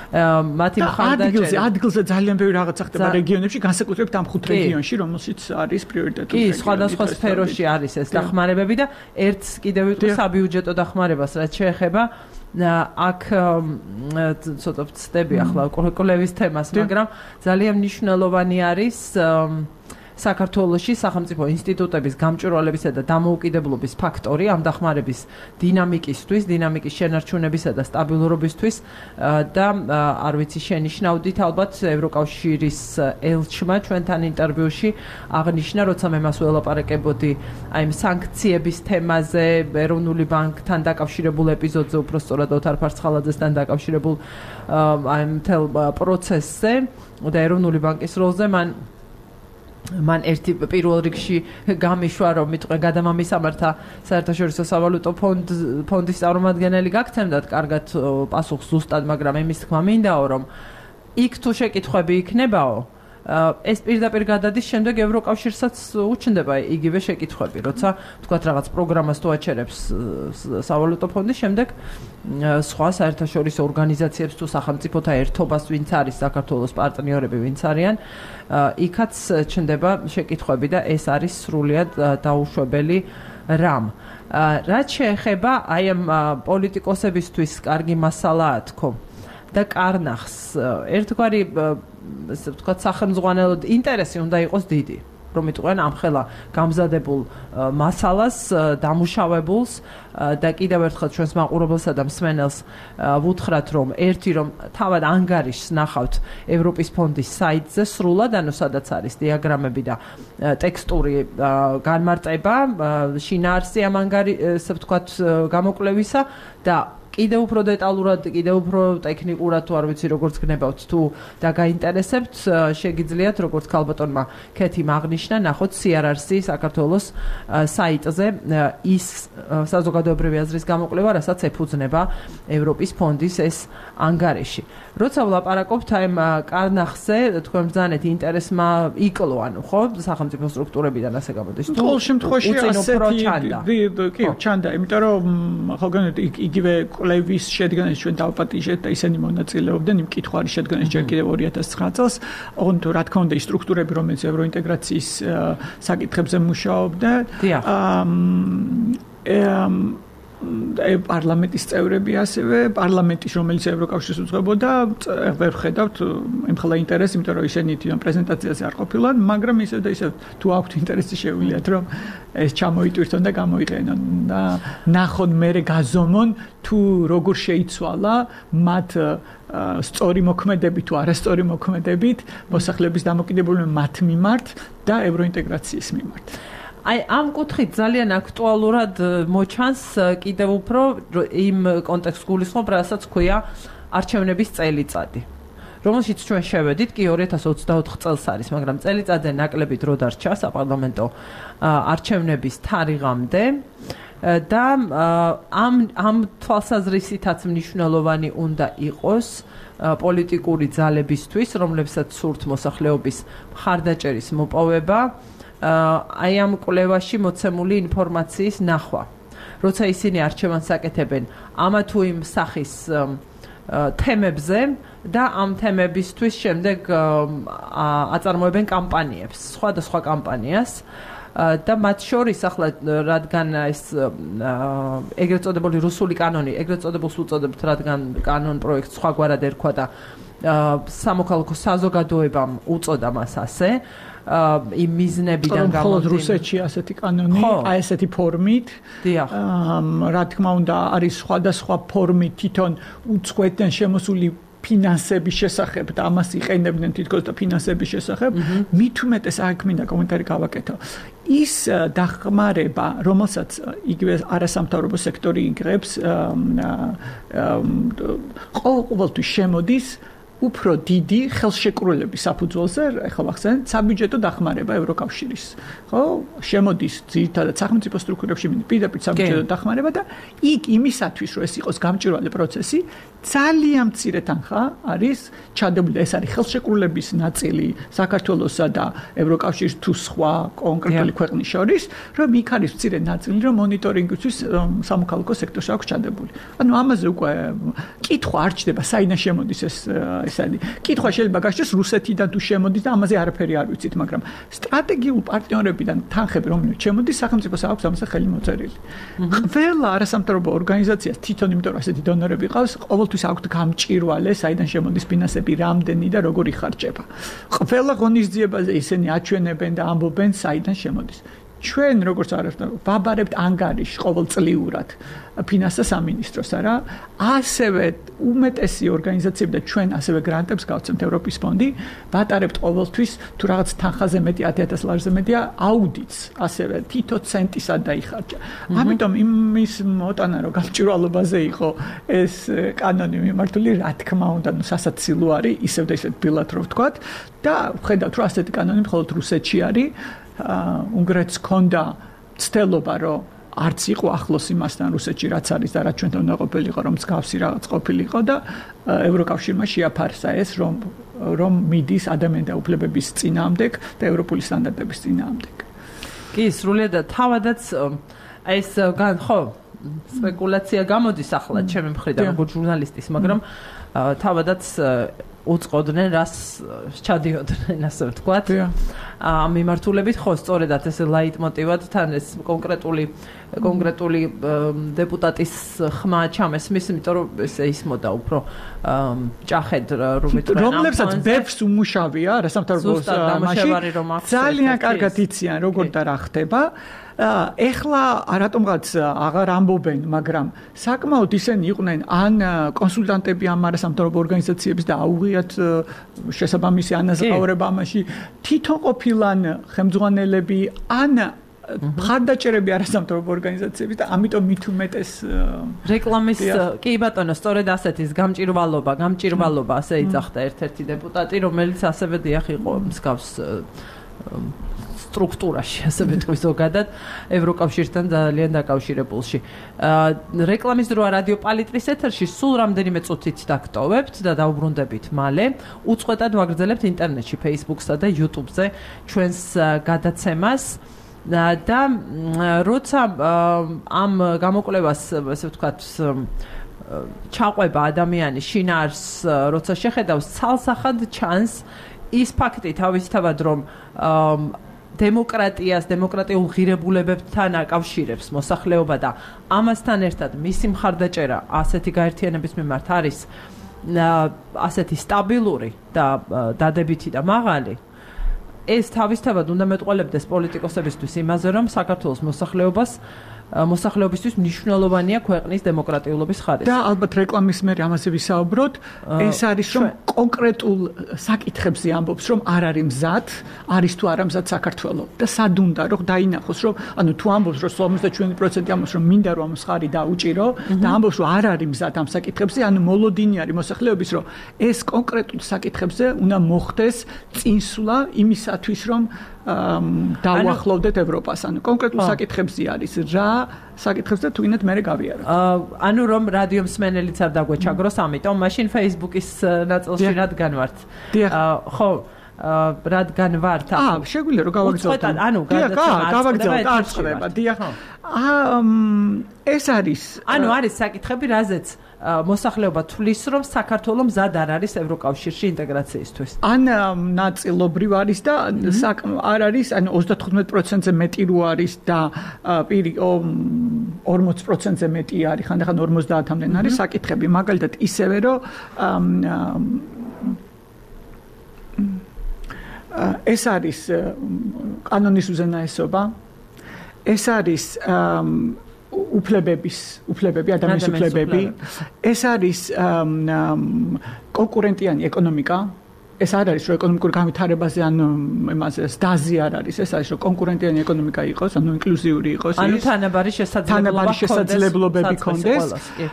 მათი მხარდაჭერა. ადგილზე, ადგილზე ძალიან ბევრი რაღაცა ხდება რეგიონებში, განსაკუთრებით ამ ხუთ რეგიონში, რომელშიც არის პრიორიტეტული. კი, სხვადასხვა სფეროში არის ეს დახმარებები და ერთს კიდევ ვიტყვი საბიუჯეტო დახმარებას, რაც შეეხება აქ ცოტა ვწდები ახლა კოლევის თემას, მაგრამ ძალიან მნიშვნელოვანი არის საქართველოში სახელმწიფო ინსტიტუტების გამჭვირვალებისა და დამოუკიდებლობის ფაქტორი ამ დახმარების დინამიკისთვის, დინამიკის შენარჩუნებისა და სტაბილურობისთვის და არ ვიცი შენიშნავდით ალბათ ევროკავშირის ელჩმა ჩვენთან ინტერვიუში აღნიშნა, როცა მე მას ველაპარაკებოდი აი ამ სანქციების თემაზე, ეროვნული ბანკთან დაკავშირებულ ეპიზოდზე, უბრალოდ ოთარ ფარცხალაძესთან დაკავშირებულ აი მთელ პროცესზე და ეროვნული ბანკის როლზე მან მან ერთი პირველ რიგში გამიშვა რომ მიტყვე გადამამისამართა საერთაშორისო სავალუტო ფონდის წარმომადგენელი გაგცემდათ კარგად პასუხს ზუსტად, მაგრამ იმის თქმა მინდაო რომ იქ თუ შეკითხვები იქნებაო ეს პირდაპირ გადადის შემდეგ ევროკავშირსაც უჩნდება იგივე შეკითხვები, როცა თქვათ რაღაც პროგრამას თუ აჩერებს სავალუტო ფონდი, შემდეგ სხვა საერთაშორისო ორგანიზაციებს თუ სახელმწიფოთა ერთობას, ვინც არის საქართველოს პარტნიორები, ვინც არიან, იქაც ჩნდება შეკითხვები და ეს არის სრულიად დაუშვებელი რამ. რაც შეეხება აი ამ პოლიტიკოსებისთვის კარგი მასალაა თქო და კარნახს ერთგვარი ესე ვთქვათ სახელმძღვანელო ინტერესი უნდა იყოს დიდი, რომ იტყვიან ამხელა გამზადებულ მასალას, დამუშავებულს და კიდევ ერთხელ ჩვენს მაყურებელსა და მსმენელს ვუთხრათ, რომ ერთი რომ თავად ანგარიშს ნახავთ ევროპის ფონდის საიტზე სრულად, ანუ სადაც არის დიაგრამები და ტექსტური განმარტება, შინაარსი ამ ანგარიშს, ესე ვთქვათ, გამოკვლევისა და კიდევ უფრო დეტალურად, კიდევ უფრო ტექნიკურად თუ არ ვიცი როგორც გნებავთ თუ დაგაინტერესებთ, შეგიძლიათ როგორც ქალბატონმა ქეთიმ აღნიშნა, ნახოთ სი არ არ სი საქართველოს საიტზე ის საზოგადოებრივი აზრის გამოკვლევა, რასაც ეფუძნება ევროპის ფონდის ეს ანგარიში. როცა ვლაპარაკობთ აი ამ კარნახზე, თქვენ ბრძანეთ ინტერესმა იკლო, ანუ ხო, სახელმწიფო სტრუქტურებიდან ასე გამოდის. თუ ყოველ შემთხვევაში ასეთი კი ჩანდა, იმიტომ რომ ხო გონეთ იგივე კვლევის შედგენაში ჩვენ დავპატიჟეთ და ისინი მონაწილეობდნენ იმ კითხვარის შედგენაში ჯერ კიდევ ორი ათას ცხრა წელს, ოღონდ რა თქმა უნდა ის სტრუქტურები, რომელიც ევროინტეგრაციის საკითხებზე მუშაობდა, აა პარლამენტის წევრები ასევე, პარლამენტის რომელიც ევროკავშირს უძღვებოდა, ვერ ხედავთ ემხელა ინტერესი, იმიტომ რომ ისინი თვითონ პრეზენტაციაზე არ ყოფილან, მაგრამ ისევ და ისევ თუ აქვთ ინტერესი შეუვლიათ რომ ეს ჩამოიტვირთონ და გამოიყენონ და ნახონ მერე გაზომონ თუ როგორ შეიცვალა მათ სწორი მოქმედებით თუ არასწორი მოქმედებით მოსახლეობის დამოკიდებულება მათ მიმართ და ევროინტეგრაციის მიმართ. აი ამ კუთხით ძალიან აქტუალურად მოჩანს კიდევ უფრო იმ კონტექსტს გულისხმობ, რასაც ქვია არჩევნების წელიწადი. რომელშიც ჩვენ შევედით, კი ორი ათას ოცდაოთხ წელს არის, მაგრამ წელიწადზე ნაკლები დრო დარჩა საპარლამენტო არჩევნების თარიღამდე და ამ ამ თვალსაზრისითაც მნიშვნელოვანი უნდა იყოს პოლიტიკური ძალებისთვის, რომლებსაც სურთ მოსახლეობის მხარდაჭერის მოპოვება. აი ამ კვლევაში მოცემული ინფორმაციის ნახვა. როცა ისინი არჩევანს აკეთებენ ამა თუ იმ სახის თემებზე და ამ თემებისთვის შემდეგ აწარმოებენ კამპანიებს, სხვადასხვა კამპანიას და მათ შორის ახლა რადგან ეს ეგრეთ წოდებული რუსული კანონი, ეგრეთ წოდებულს უწოდებთ, რადგან კანონ პროექტს სხვაგვარად ერქვა და სამოქალაქო საზოგადოებამ უწოდა მას ასე იმ მიზნებიდან გამომდინარე. მხოლოდ რუსეთში ასეთი კანონი, აი ესეთი ფორმით. დიახ. რა თქმა უნდა, არის სხვადასხვა ფორმით თვითონ უწყვეტენ შემოსული ფინანსების შესახებ და ამას იყენებდნენ თითქოს და ფინანსების შესახებ. მით უმეტეს აქ მინდა კომენტარი გავაკეთო. ის დახმარება, რომელსაც იგივე არასამთავრობო სექტორი იღებს, ყოველთვის შემოდის უფრო დიდი ხელშეკრულების საფუძველზე, ახლა ვახსენეთ, საბიუჯეტო დახმარება ევროკავშირის. ხო? შემოდის ძირითადად სახელმწიფო სტრუქტურებში პირდაპირ საბიუჯეტო დახმარება და იქ იმისათვის, რომ ეს იყოს გამჭვირვალე პროცესი, ძალიან მცირე თანხა არის ჩადებული. ეს არის ხელშეკრულების ნაწილი საქართველოსა და ევროკავშირის თუ სხვა კონკრეტული ქვეყნის შორის, რომ იქ არის მცირე ნაწილი, რომ მონიტორინგისთვის სამოქალაქო სექტორს აქვს ჩადებული. ანუ ამაზე უკვე კითხვა არ ჩდება, საიდან შემოდის ეს ესენი. კითხვა შეიძლება გაჩნდეს რუსეთიდან თუ შემოდის და ამაზე არაფერი არ ვიცით, მაგრამ სტრატეგიულ პარტნიორებიდან თანხები რომელიც შემოდის, სახელმწიფოს აქვს ამაზე ხელი მოწერილი. ყველა არასამთავრობო ორგანიზაციას თვითონ იმიტომ რომ ასეთი დონორები ყავს, ყოველთვის აქვს გამჭირვალე, საიდან შემოდის ფინანსები, რამდენი და როგორ იხარჯება. ყველა ღონისძიებაზე ისინი აჩვენებენ და ამბობენ, საიდან შემოდის. ჩვენ როგორც არის ვაბარებთ ანგარიშს ყოველწლიურად ფინანსთა სამინისტროს არა ასევე უმეტესი ორგანიზაციები და ჩვენ ასევე გრანტებს გავცემთ ევროპის ფონდი ვატარებთ ყოველთვის თუ რაღაც თანხაზე მეტი ათი ათას ლარზე მეტია აუდიტს ასევე თითო ცენტისად დაიხარჯა ამიტომ იმის მოტანა რომ გამჭვირვალობაზე იყო ეს კანონი მიმართული რა თქმა უნდა ნუ სასაცილო არის ისევ და ისევ ბილად რო ვთქვათ და ვხედავთ რომ ასეთი კანონი მხოლოდ რუსეთში არის უნგრეთს ქონდა ცდელობა რომ არც იყო ახლოს იმასთან რუსეთში რაც არის და რაც ჩვენთან უნდა ყოფილიყო რომ მსგავსი რაღაც ყოფილიყო და ევროკავშირმა შეაფარსა ეს რომ რომ მიდის ადამიანთა უფლებების წინააღმდეგ და ევროპული სტანდარტების წინააღმდეგ. კი, სრულიად თავადაც ეს ხო სპეკულაცია გამოდის ახლა ჩემი მხრიდან როგორც ჟურნალისტის, მაგრამ თავადაც უწყოდნენ რას ჩადიოდნენ ასე ვთქვათ. ამ მიმართულებით ხო სწორედაც ეს ლაიტმოტივად თან ეს კონკრეტული კონკრეტული დეპუტატის ხმა ჩამესმის, იმიტომ რომ ესე ისმოდა უფრო ჭახედ რუბიტურა რომლებსაც ბებს უმუშავია რასამთავრობო მაშინ ძალიან კარგად იციან როგორ და რა ხდება. ეხლა რატომღაც აღარ ამბობენ, მაგრამ საკმაოდ ისინი იყვნენ ან კონსულტანტები ამ არასამთავრობო ორგანიზაციების და აუღიათ შესაბამისი ანაზღაურება ამაში თვითონ ყოფილან ხელმძღვანელები ან მხარდაჭერები არასამთავრობო ორგანიზაციების და ამიტომ მით უმეტეს რეკლამის კი ბატონო, სწორედ ასეთის გამჭირვალობა, გამჭირვალობა ასე იძახდა ერთ-ერთი დეპუტატი, რომელიც ასევე დიახ იყო მსგავს სტრუქტურაში, ასე ვიტყვი ზოგადად, ევროკავშირთან ძალიან დაკავშირებულში. რეკლამის დროა რადიო პალიტრის ეთერში სულ რამდენიმე წუთით დაგტოვებთ და დავუბრუნდებით მალე. უწყვეტად ვაგრძელებთ ინტერნეტში, Facebook-სა და YouTube-ზე ჩვენს გადაცემას. და როცა ამ გამოკვლევას, ასე ვთქვათ, ჩაყვება ადამიანის შინაარს, როცა შეხედავს, ცალსახად ჩანს ის ფაქტი თავისთავად, რომ დემოკრატიას, დემოკრატიულ ღირებულებებთან აკავშირებს მოსახლეობა და ამასთან ერთად მისი მხარდაჭერა ასეთი გაერთიანების მიმართ არის ასეთი სტაბილური და დადებითი და მაღალი. ეს თავისთავად უნდა მეტყველებდეს პოლიტიკოსებისთვის იმაზე, რომ საქართველოს მოსახლეობას მოსახლეობისთვის მნიშვნელოვანია ქვეყნის დემოკრატიულობის ხარისხი. და ალბათ რეკლამის მერე ამაზე ვისაუბროთ, ეს არის რომ კონკრეტულ საკითხებზე ამბობს, რომ არ არის მზად, არის თუ არა მზად საქართველოს და სად უნდა რომ დაინახოს, რომ ანუ თუ ამბობს, რომ ორმოცდაშვიდი პროცენტი ამბობს, რომ მინდა რომ ამ ხარი დაუჭირო და ამბობს, რომ არ არის მზად ამ საკითხებზე, ანუ მოლოდინი არის მოსახლეობის, რომ ეს კონკრეტულ საკითხებზე უნდა მოხდეს წინსვლა იმისათვის, რომ დავუახლოვდეთ ევროპას. ანუ კონკრეტულ საკითხებზე არის რა საკითხებზე თუნდაც მე გავიარო. ანუ რომ რადიო მსმენელიც არ დაგვეჩაგროს, ამიტომ მაშინ Facebook-ის ნაწილში რადგან ვართ? ხო, რადგან ვართ? აა, შეგვიძლია რომ გავაგზავნოთ. ანუ გავაგზავნოთ, არ წდება. დიახ. აა, ეს არის ანუ არის საკითხები, რაზეც მოსახლეობა თვლის, რომ საქართველოს მზად არ არის ევროკავშირში ინტეგრაციისთვის. ან ნაწილობრივ არის და არ არის, ანუ ოცდათხუთმეტ პროცენტზე მეტი რო არის და პირი ორმოც პროცენტზე მეტი არის, ხანდახან ორმოცდაათამდე არის საკითხები, მაგალითად ისევე რომ ეს არის კანონის უზენაესობა, ეს არის უფლებების, უფლებები, ადამიანის უფლებები. ეს არის კონკურენტიანი ეკონომიკა. ეს არ არის, რომ ეკონომიკურ განვითარებაზე ან იმაზე დაზი არ არის. ეს არის, რომ კონკურენტიანი ეკონომიკა იყოს, ანუ ინკლუზიური იყოს. ანუ თანაბარი შესაძლებლობები ქონდეს.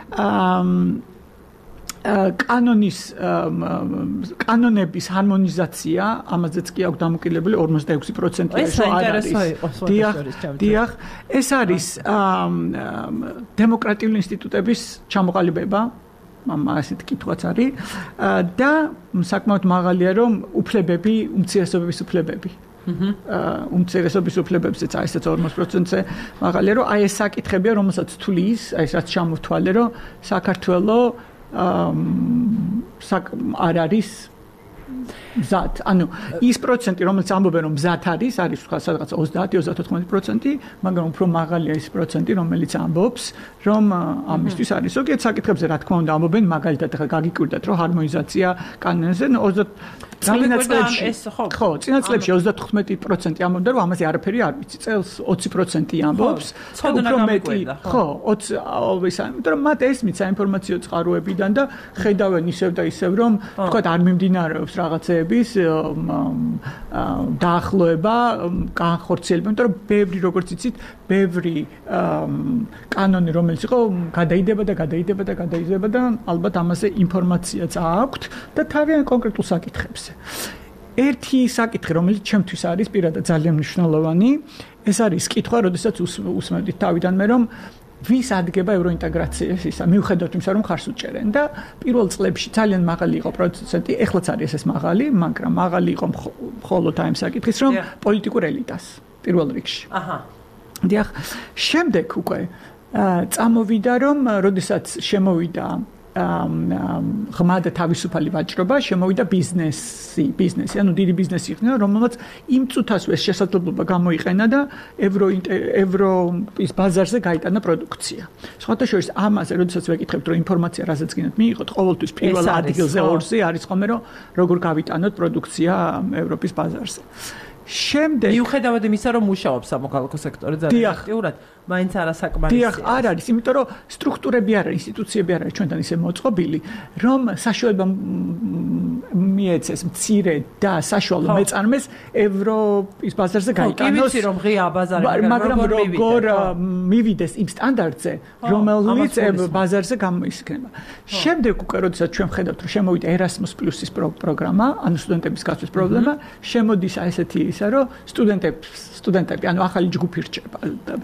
კანონის კანონების ჰარმონიზაცია, ამაზეც კი აქვს დამოკიდებული ორმოცდაექვსი პროცენტი ეს საინტერესო იყო. დიახ, დიახ, ეს არის დემოკრატიული ინსტიტუტების ჩამოყალიბება, ასეთ კითხვაც არის და საკმაოდ მაღალია, რომ უფლებები, უმცირესობების უფლებები. აა უმცირესობის უფლებებზეც აი ესეც ორმოც პროცენტზე მაღალია, რომ აი ეს საკითხებია, რომელსაც თulis, აი ეს რაც ჩამოთვალე, რომ საქართველოს საკ არ არის მზად. ანუ ის პროცენტი, რომელიც ამბობენ, რომ მზად არის, არის თქვა სადღაც ოცდაათი ოცდათხუთმეტი პროცენტი, მაგრამ უფრო მაღალია ის პროცენტი, რომელიც ამბობს, რომ ამისთვის არის. ზოგიერთ საკითხებზე, რა თქმა უნდა, ამბობენ, მაგალითად, ახლა გაგიკვირდათ, რომ ჰარმონიზაცია კანონზე, წინა წლებში, ხო, წინა წლებში ოცდათხუთმეტი პროცენტი ამბობდა, რომ ამაზე არაფერი არ ვიცი. წელს ოცი პროცენტი ამბობს, უფრო მეტი, ხო, ოცი, always, იმიტომ რომ მათ ესმის საინფორმაციო წყაროებიდან და ხედავენ ისევ და ისევ, რომ თქვა არ მიმდინარეობს რაღაცეების დაახლოება, განხორციელება, იმიტომ რომ ბევრი, როგორც იცით, ბევრი კანონი, რომელიც იყო, გადაიდება და გადაიდება და გადაიდება და ალბათ ამაზე ინფორმაციაც აქვთ და თავიანთ კონკრეტულ საკითხებზე. ერთი საკითხი, რომელიც ჩემთვის არის პირადად ძალიან მნიშვნელოვანი, ეს არის კითხვა, როდესაც უსმევდით თავიდან მე, რომ ვის ადგება ევროინტეგრაციის ისა, მიუხედავად იმისა, რომ ხარს უჭერენ და პირველ წლებში ძალიან მაღალი იყო პროცენტი, ეხლაც არის ეს მაღალი, მაგრამ მაღალი იყო მხოლოდ აი ამ საკითხის, რომ პოლიტიკურ ელიტას პირველ რიგში. აჰა. დიახ, შემდეგ უკვე წამოვიდა, რომ როდესაც შემოვიდა ღმა და თავისუფალი ვაჭრობა, შემოვიდა ბიზნესი, ბიზნესი, ანუ დიდი ბიზნესი იქნა, რომელმაც იმ წუთას ეს შესაძლებლობა გამოიყენა და ევრო ევროპის ბაზარზე გაიტანა პროდუქცია. სხვათა შორის ამაზე, როდესაც ვეკითხებთ, რომ ინფორმაცია რაზეც გინდათ მიიღოთ, ყოველთვის პირველ ადგილზე ორზე არის ხოლმე, რომ როგორ გავიტანოთ პროდუქცია ევროპის ბაზარზე. შემდეგ მიუხედავად იმისა, რომ მუშაობს სამოქალაქო სექტორი ძალიან აქტიურად, მაინც არასაკმარისია. დიახ, არ არის, იმიტომ რომ სტრუქტურები არ არის, ინსტიტუციები არ არის ჩვენთან ისე მოწყობილი, რომ საშუალება მიეცეს მცირე და საშუალო მეწარმეს ევროპის ბაზარზე გაიტანოს. კი ვიცი რომ ღია ბაზარი, მაგრამ როგორ მივიდეს იმ სტანდარტზე, რომელიც ბაზარზე გამოისქნება. შემდეგ უკვე როდესაც ჩვენ ვხედავთ რომ შემოვიდა Erasmus Plus-ის პროგრამა, ანუ სტუდენტების გასვლის პრობლემა, შემოდის ესეთი ისა რომ სტუდენტებს სტუდენტები, ანუ ახალი ჯგუფი რჩება.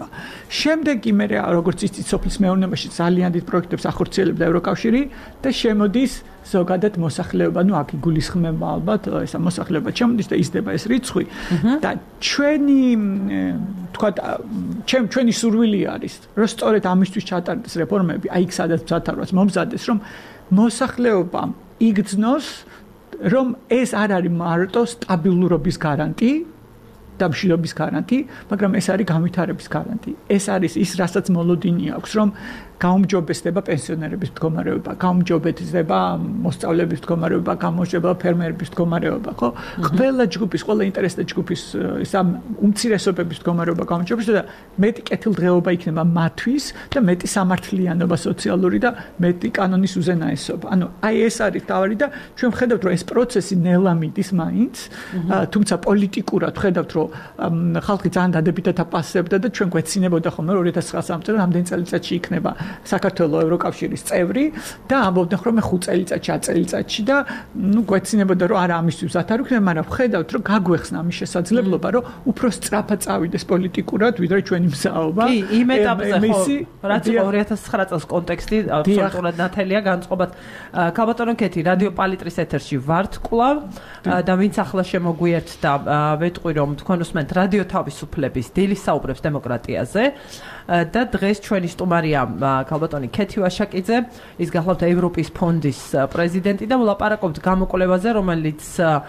შემდეგ მე როგორც იცით სოფლის მეურნეობაში ძალიან დიდ პროექტებს ახორციელებდა ევროკავშირი და შემოდის ზოგადად მოსახლეობა, ну აქ იგულისხმება ალბათ ესა მოსახლეობა შემოდის და იზრდება ეს რიცხვი და ჩვენი თქვა ჩემ ჩვენი სურვილი არის რომ სწორედ ამისთვის ჩატარდეს რეფორმები, აი იქ სადაც მზადარვას მომზადეს რომ მოსახლეობა იგრძნოს რომ ეს არ არის მარტო სტაბილურობის გარანტი და მშვიდობის გარანტი, მაგრამ ეს არის განვითარების გარანტი. ეს არის ის, რასაც მოლოდინი აქვს, რომ გაუმჯობესდება პენსიონერების მდგომარეობა, გაუმჯობესდება მოსწავლეების მდგომარეობა, გამოშვება ფერმერების მდგომარეობა, ხო? ყველა ჯგუფის, ყველა ინტერესთა ჯგუფის ისა უმცირესობების მდგომარეობა გაუმჯობესდება და მეტი კეთილდღეობა იქნება მათთვის და მეტი სამართლიანობა სოციალური და მეტი კანონის უზენაესობა. ანუ აი ეს არის თავი და ჩვენ ხედავთ, რომ ეს პროცესი ნელა მიდის მაინც, თუმცა პოლიტიკურად ხედავთ, რომ ხალხი ძალიან დადებითად აფასებდა და ჩვენ გვეცინებოდა ხოლმე ორი ათას ცხრაასი წელს რამდენი წელიწადში იქნება საქართველოს ევროკავშირის წევრი და ამბობდნენ რომ მე ხუთ წელიწადში, ათ წელიწადში და ნუ გვეცინებოდა რომ არა ამისთვის მზად არ ვიქნება, მაგრამ ხედავთ რომ გაგვეხსნა ამის შესაძლებლობა, რომ უფრო სწრაფად წავიდეს პოლიტიკურად, ვიდრე ჩვენი მზაობა. კი, იმ ეტაპზე ხო, რაც ორი ათას ცხრა წელს კონტექსტი აბსოლუტურად ნათელია განწყობად. ქალბატონო კეთი, რადიო პალიტრის ეთერში ვართ კვლავ და ვინც ახლა შემოგვიერთდა, ვეტყვი რომ თქვენ უსმენთ რადიო თავისუფლების დილის საუბრებს დემოკრატიაზე და დღეს ჩვენი სტუმარია ქალბატონი კეთი ვაშაკიძე, ის გახლავთ ევროპის ფონდის პრეზიდენტი და ვლაპარაკობთ გამოკვლევაზე, რომელიც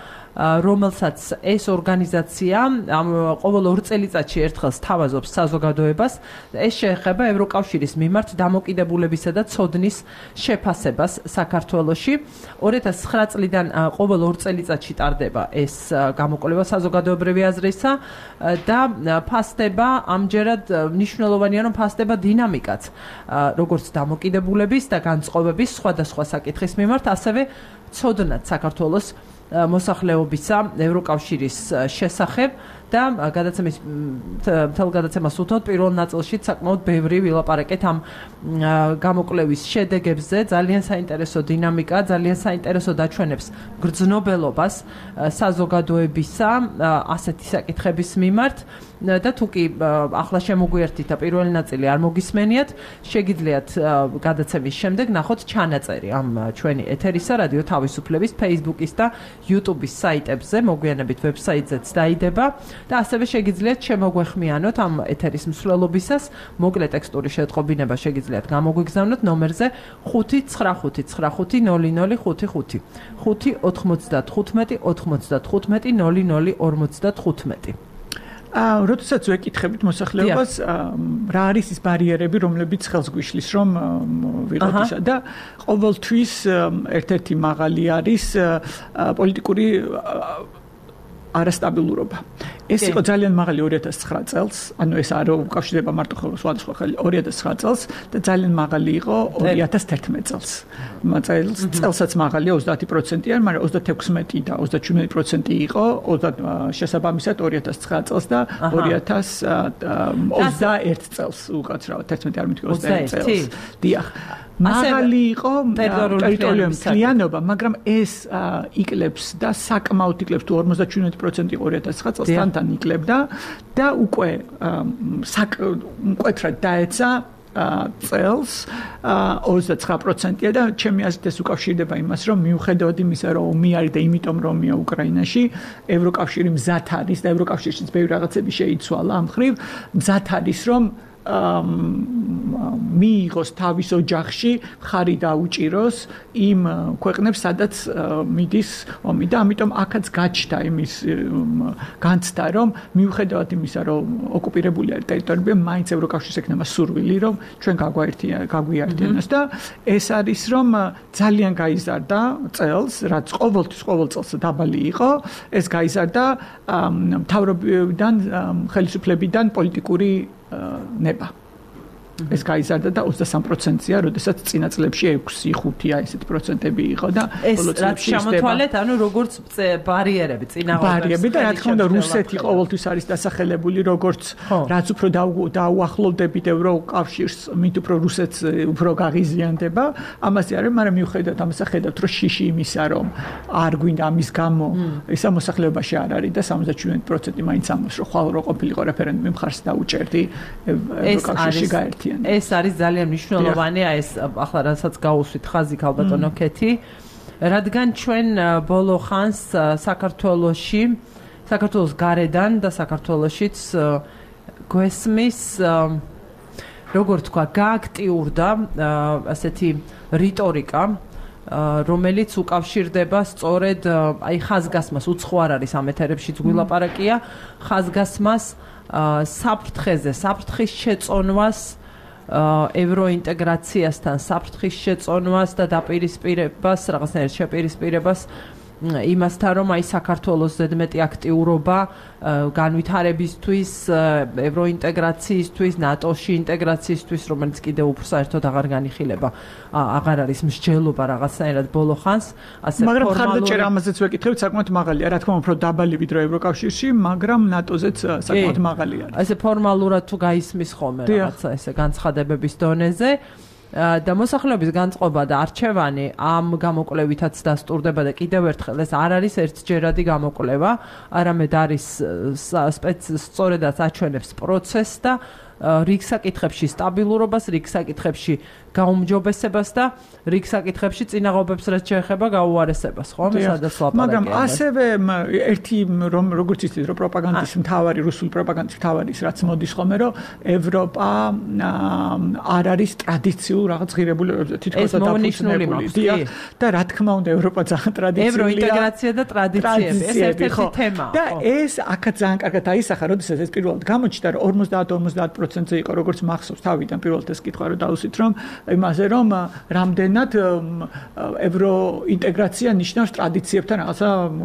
რომელსაც ეს ორგანიზაცია ყოველ ორ წელიწადში ერთხელ სთავაზობს საზოგადოებას. ეს შეეხება ევროკავშირის მიმართ დამოკიდებულებისა და ცოდნის შეფასებას საქართველოში. ორი ათას ცხრა წლიდან ყოველ ორ წელიწადში ტარდება ეს გამოკვლევა საზოგადოებრივი აზრისა და ფასდება ამჯერად მნიშვნელოვანია რომ ფასდება დინამიკაც როგორც დამოკიდებულების და განწყობების სხვადასხვა საკითხის მიმართ, ასევე ცოდნაც საქართველოს მოსახლეობისა ევროკავშირის შესახებ და გადაცემის მთელ გადაცემას უთოთ პირველ ნაწილში საკმაოდ ბევრი ვილაპარაკეთ ამ გამოკვლევის შედეგებზე, ძალიან საინტერესო დინამიკა, ძალიან საინტერესო დაჩვენებს გრძნობელობას საზოგადოებისა ასეთი საკითხების მიმართ და თუ კი ახლა შემოგვიერთით და პირველი ნაწილი არ მოგისმენიათ, შეგიძლიათ გადაცემის შემდეგ ნახოთ ჩანაწერი ამ ჩვენი ეთერისა რადიო თავისუფლების Facebook-ის და YouTube-ის საიტებზე, მოგვიანებით ვებსაიტზეც დაიდება და ასევე შეგიძლიათ შემოგვეხმიანოთ ამ ეთერის მსვლელობისას, მოკლე ტექსტური შეტყობინება შეგიძლიათ გამოგვიგზავნოთ ნომერზე ხუთი ცხრა ხუთი ცხრა ხუთი ნული ნული ხუთი ხუთი ხუთი ოთხმოცდათხუთმეტი ოთხმოცდათხუთმეტი ნული ნული ორმოცდათხუთმეტი. აა, როდესაც ვეკითხებით მოსახლეობას, რა არის ის ბარიერები, რომლებიც ხელს გვიშლის, რომ ვიღოთ ისა და ყოველთვის ერთ-ერთი მაღალი არის პოლიტიკური არასტაბილურობა. ეს იყო ძალიან მაღალი ორი ათას ცხრა წელს, ანუ ეს არ უკავშირდება მარტო სხვადასხვა ხელი ორი ათას ცხრა წელს და ძალიან მაღალი იყო ორი ათას თერთმეტ წელს. წელს წელსაც მაღალია ოცდაათი პროცენტია, მაგრამ ოცდათექვსმეტი და ოცდაჩვენმეტი პროცენტი იყო შესაბამისად ორი ათას ცხრა წელს და ორი ათას ოცდაერთ წელს უკაცრავად თერთმეტი არ მითქვა ოცდაერთ წელს. დიახ. მაღალი იყო ტერიტორიული მთლიანობა, მაგრამ ეს იკლებს და საკმაოდ იკლებს თუ ორმოცდაჩვენმეტი პროცენტი იყო ორი ათას ცხრა წელს თან იკლებდა და უკვე მკვეთრად დაეცა წელს ოცდაცხრა პროცენტია და ჩემი აზრით ეს უკავშირდება იმას, რომ მიუხედავად იმისა, რომ ომი არის და იმიტომ რომ ომია უკრაინაში, ევროკავშირი მზად არის და ევროკავშირშიც ბევრი რაღაცები შეიცვალა ამ ხრივ, მზად არის რომ მიიღოს თავის ოჯახში ხარი დაუჭიროს იმ ქვეყნებს, სადაც მიდის ომი და ამიტომ აქაც გაჩნდა იმის განცდა, რომ მიუხედავად იმისა, რომ ოკუპირებული არის ტერიტორიები, მაინც ევროკავშირს ექნება სურვილი, რომ ჩვენ გაგვიერთიანოს და ეს არის, რომ ძალიან გაიზარდა წელს, რაც ყოველთვის ყოველ წელს დაბალი იყო, ეს გაიზარდა მთავრობიდან, ხელისუფლებიდან პოლიტიკური ნება. ეს გაიზარდა და ოცდასამი პროცენტია, როდესაც წინა წლებში ექვსი, ხუთი აი ესეთი პროცენტები იყო და ბოლო წლებში შემოთვალეთ, ანუ როგორც ბარიერები, წინააღმდეგ ბარიერები და რა თქმა უნდა რუსეთი ყოველთვის არის დასახელებული როგორც რაც უფრო დაუახლოვდებით ევროკავშირს, მით უფრო რუსეთს უფრო გაღიზიანდება. ამაზე არის, მაგრამ მიუხედავად ამისა ხედავთ, რომ შიში იმისა, რომ არ გვინდა ამის გამო ისა მოსახლეობაში არ არის და სამოცდაშვიდი პროცენტი მაინც ამბობს, რომ ხვალ რო ყოფილიყო რეფერენდუმი მხარს დაუჭერდი ევროკავშირში გაერთიანება. ეს არის ძალიან მნიშვნელოვანია, ეს ახლა რასაც გაუსვით ხაზი ქალბატონო ქეთი, რადგან ჩვენ ბოლო ხანს საქართველოში, საქართველოს გარედან და საქართველოშიც გვესმის როგორ თქვა, გააქტიურდა ასეთი რიტორიკა, რომელიც უკავშირდება სწორედ აი ხაზგასმას, უცხო არ არის ამ ეთერებშიც გვილაპარაკია, ხაზგასმას საფრთხეზე, საფრთხის შეწონვას, ევროინტეგრაციასთან საფრთხის შეწონვას და დაპირისპირებას, რაღაცნაირად შეპირისპირებას იმასთან, რომ აი საქართველოს ზედმეტი აქტიურობა განვითარებისთვის, ევროინტეგრაციისთვის, ნატოში ინტეგრაციისთვის, რომელიც კიდევ უფრო საერთოდ აღარ განიხილება, აღარ არის მსჯელობა რაღაცნაირად ბოლო ხანს, ასე მაგრამ ხარდაჭერა ამაზეც ვეკითხებით, საკმაოდ მაღალია, რა თქმა უნდა, უფრო დაბალი ვიდრე ევროკავშირში, მაგრამ ნატოზეც საკმაოდ მაღალი არის. ასე ფორმალურად თუ გაისმის ხოლმე რაღაცა ესე განცხადებების დონეზე და მოსახლეობის განწყობა და არჩევანი ამ გამოკვლევითაც დასტურდება და კიდევ ერთხელ ეს არ არის ერთჯერადი გამოკვლევა, არამედ არის სწორედაც აჩვენებს პროცესს და რიგ საკითხებში სტაბილურობას, რიგ საკითხებში გაუმჯობესებას და რიგ საკითხებში წინაღობებს რაც შეეხება გაუარესებას, ხო? სადაც ლაპარაკია. მაგრამ ასევე ერთი რომ როგორც იცით, რომ პროპაგანდის მთავარი, რუსული პროპაგანდის მთავარი რაც მოდის ხოლმე, რომ ევროპა არ არის ტრადიციულ რაღაც ღირებულებებზე, თითქოს დაფუძნებული. და რა თქმა უნდა, ევროპა ძალიან ტრადიციულია. ევროინტეგრაცია და ტრადიციები, ეს ერთ-ერთი თემაა. და ეს აქაც ძალიან კარგად აისახა, როდესაც ეს პირველად გამოჩნდა, რომ ორმოცდაათ ორმოცდაათ პროცენტზე იყო, როგორც მახსოვს თავიდან პირველად ეს კითხვა რომ დავუსვით, რომ იმაზე რომ რამდენად ევროინტეგრაცია ნიშნავს ტრადიციებთან რაღაცა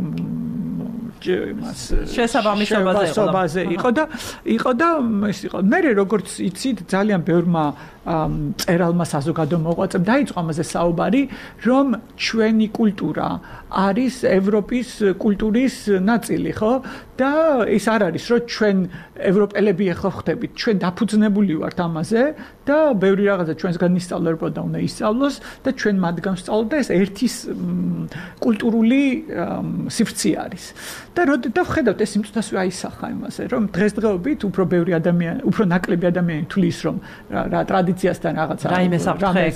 იმას შესაბამისობაზე იყო და იყო და ეს იყო. მე როგორც იცით, ძალიან ბევრმა წერალმა საზოგადო მოღვაწემ დაიწყო ამაზე საუბარი, რომ ჩვენი კულტურა არის ევროპის კულტურის ნაწილი, ხო? და ის არ არის, რომ ჩვენ ევროპელები ახლა ხდებით, ჩვენ დაფუძნებული ვართ ამაზე და ბევრი რაღაცა ჩვენსგან ისწავლება და უნდა ისწავლოს და ჩვენ მათგან ვსწავლოთ და ეს ერთის კულტურული სივრცე არის. და როდი და ხედავთ ეს იმწუთას აისახა იმაზე, რომ დღესდღეობით უფრო ბევრი ადამიანი, უფრო ნაკლები ადამიანი თulis, რომ რა ტრადიციასთან რაღაცა რაიმე საფრთხე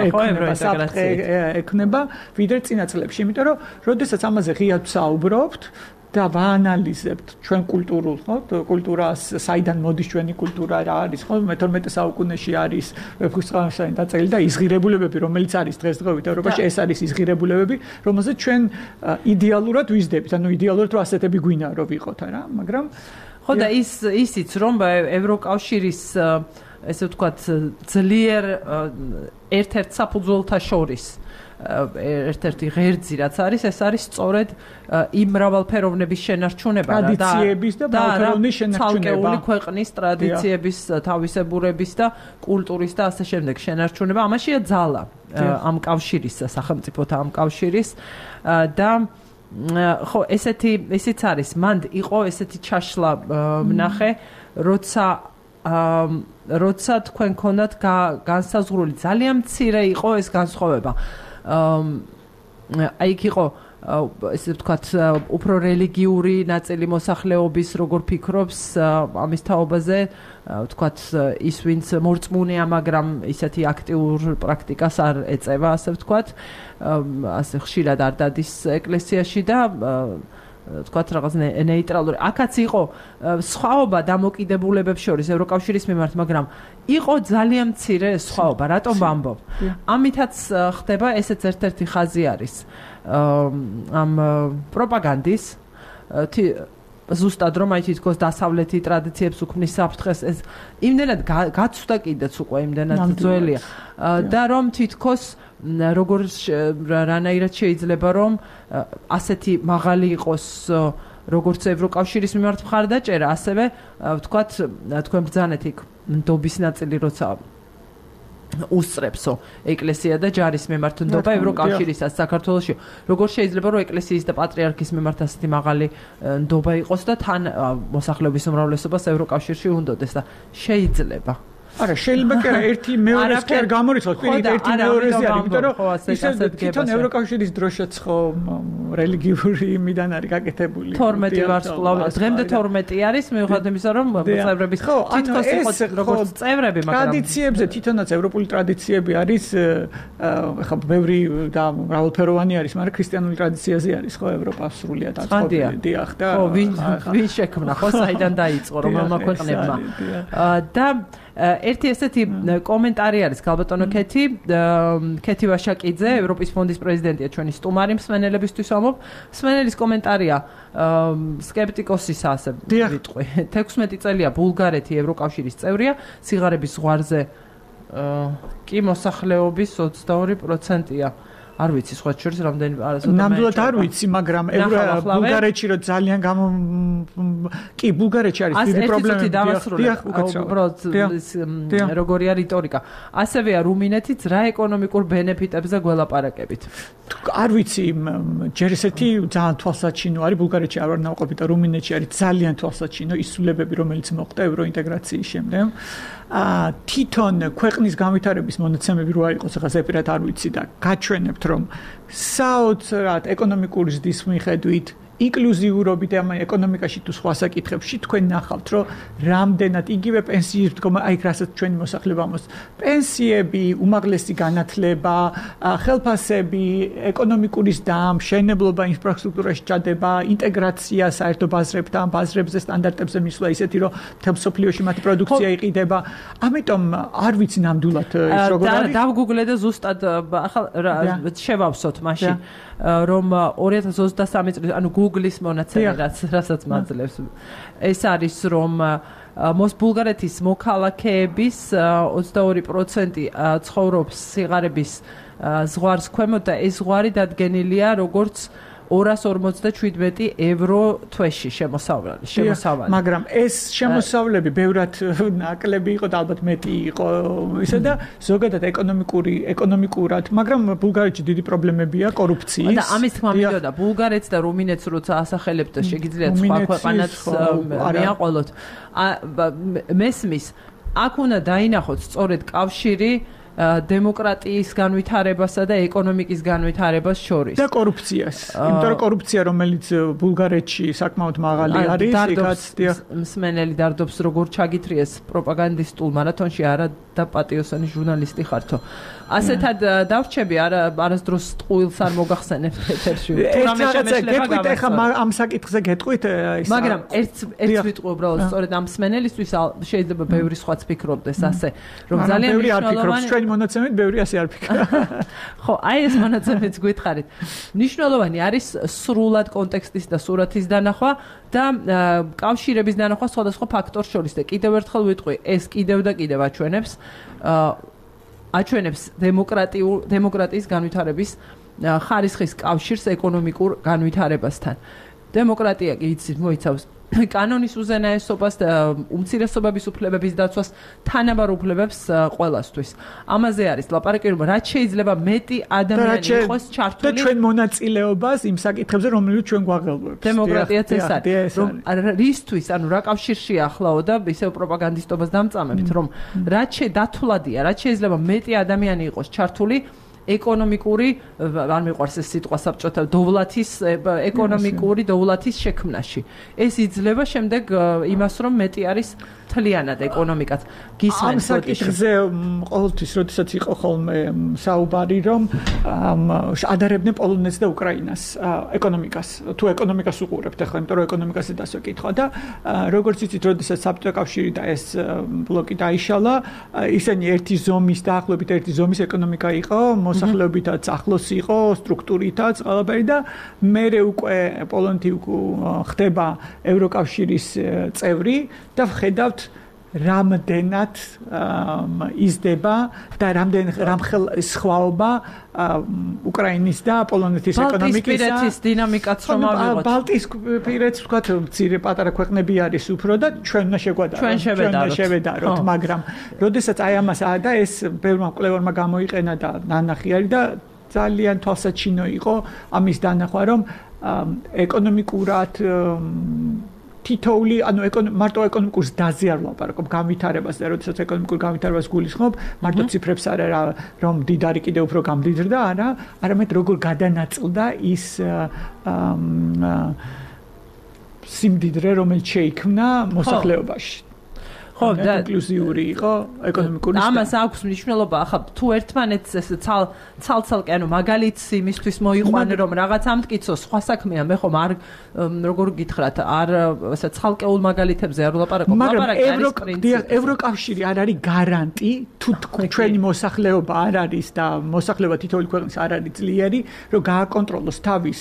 ექნება, ვიდრე წინა წლებში, იმიტომ რომ როდესაც ამაზე ღიად ვსაუბრობთ და ვაანალიზებთ ჩვენ კულტურულ, ხო, კულტურას, საიდან მოდის ჩვენი კულტურა, რა არის, ხო, მეთორმეტე საუკუნეში არის ვეფხისტყაოსანი დაწერილი და იზღირებულებები, რომელიც არის დღესდღეობით ევროპაში, ეს არის იზღირებულებები, რომელზეც ჩვენ იდეალურად ვიზდებით, ანუ იდეალურად რომ ასეთები გვინდა რომ ვიყოთ, არა, მაგრამ ხო და ის ისიც რომ ევროკავშირის ესე ვთქვათ ძლიერ ერთ-ერთ საფუძველთა შორის ერთ-ერთი ღერძი რაც არის, ეს არის სწორედ იმ მრავალფეროვნების შენარჩუნება და ტრადიციების და მრავალფეროვნების შენარჩუნება, ცალკეული ქვეყნის ტრადიციების, თავისებურების და კულტურის და ასე შემდეგ შენარჩუნება, ამაშია ძალა ამ კავშირის, სახელმწიფოთა ამ კავშირის და ხო, ესეთი ისიც არის, მანდ იყო ესეთი ჩაშლა ვნახე, როცა როცა თქვენ ქონდათ განსაზღვრული, ძალიან მცირე იყო ეს განსხვავება. აი იქ იყო ესე ვთქვათ უფრო რელიგიური ნაწილი მოსახლეობის როგორ ფიქრობს ამის თაობაზე, ვთქვათ ის ვინც მორწმუნეა, მაგრამ ისეთი აქტიურ პრაქტიკას არ ეწევა, ასე ვთქვათ, ასე ხშირად არ დადის ეკლესიაში და ვთქვათ რაღაც ნეიტრალური. აქაც იყო სხვაობა დამოკიდებულებებს შორის ევროკავშირის მიმართ, მაგრამ იყო ძალიან მცირე სხვაობა. რატომ ვამბობ? ამითაც ხდება ესეც ერთ-ერთი ხაზი არის ამ პროპაგანდის ზუსტად რომ აი თითქოს დასავლეთი ტრადიციებს უქმნის საფრთხეს, ეს იმდენად გაცვდა კიდეც უკვე იმდენად ძველია და რომ თითქოს როგორ რანაირად შეიძლება რომ ასეთი მაღალი იყოს როგორც ევროკავშირის მიმართ მხარდაჭერა, ასევე ვთქვათ თქვენ ბრძანეთ იქ ნდობის ნაწილი როცა უსწრებსო ეკლესია და ჯარის მიმართულება ევროკავშირისაც საქართველოში. Როგორ შეიძლება რომ ეკლესიის და პატრიარქის მიმართ ასეთი მაღალი ნდობა იყოს და თან მოსახლეობის უმრავლესობას ევროკავშირში უნდოდეს და შეიძლება არა შეიძლება კი არა ერთი მეორეს კი არ გამორიცხავს პირით ერთი მეორეზე არის იმიტომ რომ ისე თვითონ ევროკავშირის დროშაც ხო რელიგიური იმიდან არის გაკეთებული თორმეტი ვარსკვლავი დღემდე თორმეტი არის მიუხედავად იმისა რომ წევრების თითქოს იყოს როგორც წევრები მაგრამ ტრადიციებზე თვითონაც ევროპული ტრადიციები არის ხა ბევრი და მრავალფეროვანი არის მაგრამ ქრისტიანული ტრადიციაზე არის ხო ევროპა სრულიად აწყობილი დიახ და ხო ვინ ვინ შექმნა ხო საიდან დაიწყო რომელმა ქვეყნებმა და ერთი ესეთი კომენტარი არის გალბატონო კეთი კეთი ვაშაკიძე ევროპის ფონდის პრეზიდენტია ჩვენი სტუმარი მსმენელებისთვის ამობ მსმენელის კომენტარია სკეპტიკოსის ასე ვიტყვი თექვსმეტი წელია ბულგარეთი ევროკავშირის წევრია სიღარების ზღვარზე კი მოსახლეობის ოცდაორი პროცენტია არ ვიცი სხვა შორის რამდენი არასოდეს ნამდვილად არ ვიცი მაგრამ ბულგარეთში რომ ძალიან გამო კი ბულგარეთში არის დიდი პრობლემები დიახ უბრალოდ როგორია რიტორიკა ასევეა რუმინეთიც რა ეკონომიკურ ბენეფიტებზე გველაპარაკებით არ ვიცი ჯერ ესეთი ძალიან თვალსაჩინო არის ბულგარეთში არ ვარ ნავყოფი და რუმინეთში არის ძალიან თვალსაჩინო ისულებები რომელიც მოხდა ევროინტეგრაციის შემდეგ ა თვითონ ქვეყნის განვითარების მონაცემები რო არ იყოს ახლა ზეპირად არ ვიცი და გაჩვენებთ რომ საოცრად ეკონომიკური ზრდის მიხედვით ინკლუზიურობით ამ ეკონომიკაში თუ სხვა საკითხებში თქვენ ნახავთ რომ რამდენად იგივე პენსიის დგომა აი რასაც ჩვენი მოსახლეობა მოს პენსიები უმაღლესი განათლება ხელფასები ეკონომიკური ზრდა მშენებლობა ინფრასტრუქტურაში ჩადება ინტეგრაცია საერთო ბაზრებთან ბაზრებზე სტანდარტებზე მისვლა ისეთი რომ მთელ მსოფლიოში მათი პროდუქცია იყიდება ამიტომ არ ვიცი ნამდვილად ის როგორ არის და დავგუგლე და ზუსტად ახლა შევავსოთ მაშინ რომ ორი ათას ოცდასამი წლის ანუ Google-ის მონაცემი რაც რასაც მაძლევს ეს არის რომ მოს ბულგარეთის მოქალაქეების ოცდაორი პროცენტი ცხოვრობს სიღარების ზღვარს ქვემოთ და ეს ზღვარი დადგენილია როგორც ორას ორმოცდაშვიდმეტი ევრო თვეში შემოსავლელი შემოსავალი მაგრამ ეს შემოსავლები ბევრად ნაკლები იყო და ალბათ მეტი იყო ისე და ზოგადად ეკონომიკური ეკონომიკურად მაგრამ ბულგარეთში დიდი პრობლემებია კორუფციის და ამის თქმა მინდოდა ბულგარეთს და რუმინეთს როცა ასახელებთ და შეგიძლიათ სხვა ქვეყანაც მიაყოლოთ მესმის აქ უნდა დაინახოთ სწორედ კავშირი დემოკრატიის განვითარებასა და ეკონომიკის განვითარებას შორის და კორუფციას. იმიტომ რომ კორუფცია რომელიც ბულგარეთში საკმაოდ მაღალი არის, იქაც მსმენელი დარდობს როგორ ჩაგითრიეს პროპაგანდისტულ მარათონში არა და პატიოსანი ჟურნალისტი ხართო. ასეთად დავრჩები არა არასდროს ტყუილს არ მოგახსენებთ ეთერში. თუ რამე შემეშლება გავასწორებ. ამ საკითხზე გეტყვით ის მაგრამ ერთ ერთ ვიტყვი უბრალოდ სწორედ ამ მსმენელისთვის შეიძლება ბევრი სხვაც ფიქრობდეს ასე რომ ძალიან მნიშვნელოვანი მონაცემით ბევრი ასე არ ფიქრობ. ხო, აი ეს მონაცემიც გითხარით. მნიშვნელოვანი არის სრულად კონტექსტის და სურათის დანახვა და კავშირების დანახვა სხვადასხვა ფაქტორს შორის და კიდევ ერთხელ ვიტყვი, ეს კიდევ და კიდევ აჩვენებს აჩვენებს დემოკრატიულ დემოკრატიის განვითარების ხარისხის კავშირს ეკონომიკურ განვითარებასთან. დემოკრატია კი იცით მოიცავს კანონის უზენაესობას და უმცირესობების უფლებების დაცვას თანაბარ უფლებებს ყველასთვის. ამაზე არის ლაპარაკი რომ რაც შეიძლება მეტი ადამიანი იყოს ჩართული და ჩვენ მონაწილეობას იმ საკითხებზე რომელიც ჩვენ გვაღელვებთ. დემოკრატიაც ეს არის რომ რისთვის ანუ რა კავშირშია ახლაო და ისევ პროპაგანდისტობას დამწამებთ რომ რაც დათვლადია რაც შეიძლება მეტი ადამიანი იყოს ჩართული ეკონომიკური არ მიყვარს ეს სიტყვა საბჭოთა დოვლათის ეკონომიკური დოვლათის შექმნაში. ეს იძლევა შემდეგ იმას რომ მეტი არის თლიანად ეკონომიკაც გისმენთ ამ საკითხზე ყოველთვის როდესაც იყო ხოლმე საუბარი რომ ადარებდნენ პოლონეთს და უკრაინას ეკონომიკას თუ ეკონომიკას უყურებთ ახლა იმიტომ რომ ეკონომიკაზე დასვა კითხვა და როგორც იცით როდესაც საბჭოთა კავშირი და ეს ბლოკი დაიშალა ისინი ერთი ზომის დაახლოებით ერთი ზომის ეკონომიკა იყო მოსახლეობითაც ახლოს იყო სტრუქტურითაც ყველაფერი და მერე უკვე პოლონეთი ხდება ევროკავშირის წევრი და ვხედავთ რამდენად იზრდება და რამდენ რამხელ სხვაობა უკრაინის და პოლონეთის ეკონომიკისა ბალტიისპირეთის დინამიკაც რომ ავიღოთ. ბალტიისპირეთს ვთქვათ, მცირე პატარა ქვეყნები არის უფრო და ჩვენ უნდა შეგვადაროთ. ჩვენ უნდა შევედაროთ, მაგრამ როდესაც აი ამას და ეს ბევრმა მკვლევარმა გამოიყენა და ნანახი არის და ძალიან თვალსაჩინო იყო ამის დანახვა, რომ ეკონომიკურად თითოეული, ანუ მარტო ეკონომიკურ დაზე არ ვლაპარაკობ, განვითარებას და როდესაც ეკონომიკურ განვითარებას გულისხმობ, მარტო ციფრებს არ არა, რომ დიდარი კიდევ უფრო გამდიდრდა, არა, არამედ როგორ გადანაწილდა ის სიმდიდრე, რომელიც შეიქმნა მოსახლეობაში. ხო, და ინკლუზიური იყო ეკონომიკური. ამას აქვს მნიშვნელობა, ახლა თუ ერთმანეთს ეს ცალ ცალცალკე, ანუ მაგალითს იმისთვის მოიყვანე, რომ რაღაც ამტკიცო, სხვა საქმეა, მე ხომ არ როგორ გითხრათ, არ ესე ცალკეულ მაგალითებზე არ ვლაპარაკობ, ლაპარაკი არის პრინციპი. ევროკავშირი არ არის გარანტი, თუ ჩვენი მოსახლეობა არ არის და მოსახლეობა თითოეული ქვეყნის არ არის ძლიერი, რომ გააკონტროლოს თავის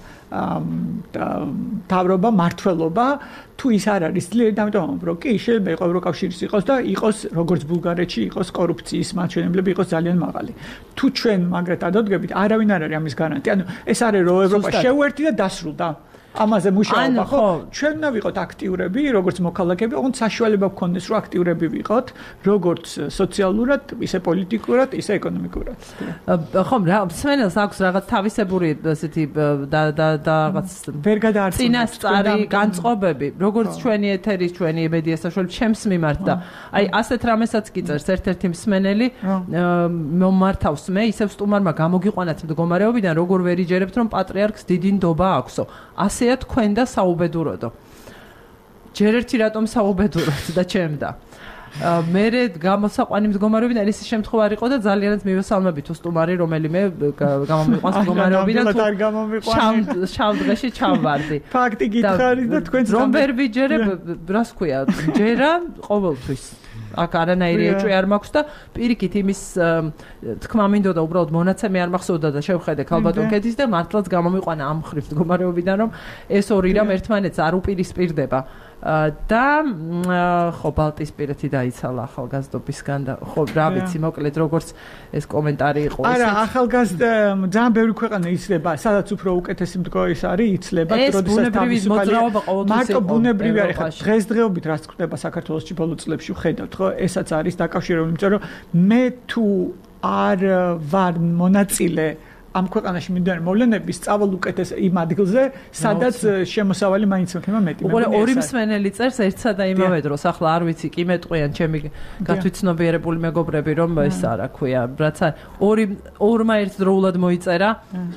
თავრობა, მართლობა, თუ ის არ არის ძლიერი, ამიტომ რომ კი შეიძლება იყოს ევროკავშირის იყოს და იყოს როგორც ბულგარეთში იყოს კორუფციის მაჩვენებლები იყოს ძალიან მაღალი. თუ ჩვენ მაგრად ადოდგებით, არავინ არ არის ამის გარანტი. ანუ ეს არის რომ ევროპა შეუერთი და დასრულდა. ამაზე მუშაობა, ხო? ჩვენ უნდა ვიყოთ აქტიურები, როგორც მოქალაქეები, ოღონდ საშუალება გქონდეს, რომ აქტიურები ვიყოთ, როგორც სოციალურად, ისე პოლიტიკურად, ისე ეკონომიკურად. ხო, რა, მსმენელს აქვს რაღაც თავისებური ესეთი და და და რაღაც ვერ გადაარჩენს წინასწარი განწყობები, როგორც ჩვენი ეთერის, ჩვენი მედია საშუალებით ჩემს მიმართ და აი ასეთ რამესაც გიწერს ერთ-ერთი მსმენელი, მომართავს მე, ისევ სტუმარმა გამოგიყვანათ მდგომარეობიდან, როგორ ვერ იჯერებთ, რომ პატრიარქს დიდი ნდობა აქვსო. ასეა თქვენ და საუბედუროდო. ჯერ ერთი რატომ საუბედუროთ და ჩემდა. მე გამოსაყვანი მდგომარეობიდან ეს შემთხვევა არ იყო და ძალიანაც მივესალმები თუ სტუმარი რომელიმე გამომიყვანს მდგომარეობიდან თუ შავ დღეში ჩავვარდი. ფაქტი გითხარი და თქვენც რომ ვერ ვიჯერებ, რას ქვია, ჯერა ყოველთვის. აქ არანაირი ეჭვი არ მაქვს და პირიქით იმის თქმა მინდოდა უბრალოდ მონაცემი არ მახსოვდა და შევხედე ქალბატონკეთის და მართლაც გამომიყვანა ამ ხრივ მდგომარეობიდან რომ ეს ორი რამ ერთმანეთს არ უპირისპირდება და ხო ბალტიისპირეთი დაიცალა ახალგაზრდობისგან და ხო რა ვიცი მოკლედ როგორც ეს კომენტარი იყო ეს არა ახალგაზრდა ძალიან ბევრი ქვეყანა იცლება სადაც უფრო უკეთესი მდგომარეობის არის იცლება როდესაც თავისუფალი მარტო ბუნებრივი არის ხა დღესდღეობით რაც ხდება საქართველოში ბოლო წლებში ვხედავთ ხო ესაც არის დაკავშირებული იმიტომ რომ მე თუ არ ვარ მონაწილე ამ ქვეყანაში მიმდინარე მოვლენების სწავლ უკეთეს იმ ადგილზე, სადაც შემოსავალი მაინც მექნება მეტი. უყურე ორი მსმენელი წერს ერთსა და იმავე დროს. ახლა არ ვიცი, კი მეტყვიან ჩემი გათვითცნობიერებული მეგობრები, რომ ეს არა ქვია, რაცა ორი ორმა ერთდროულად მოიწერა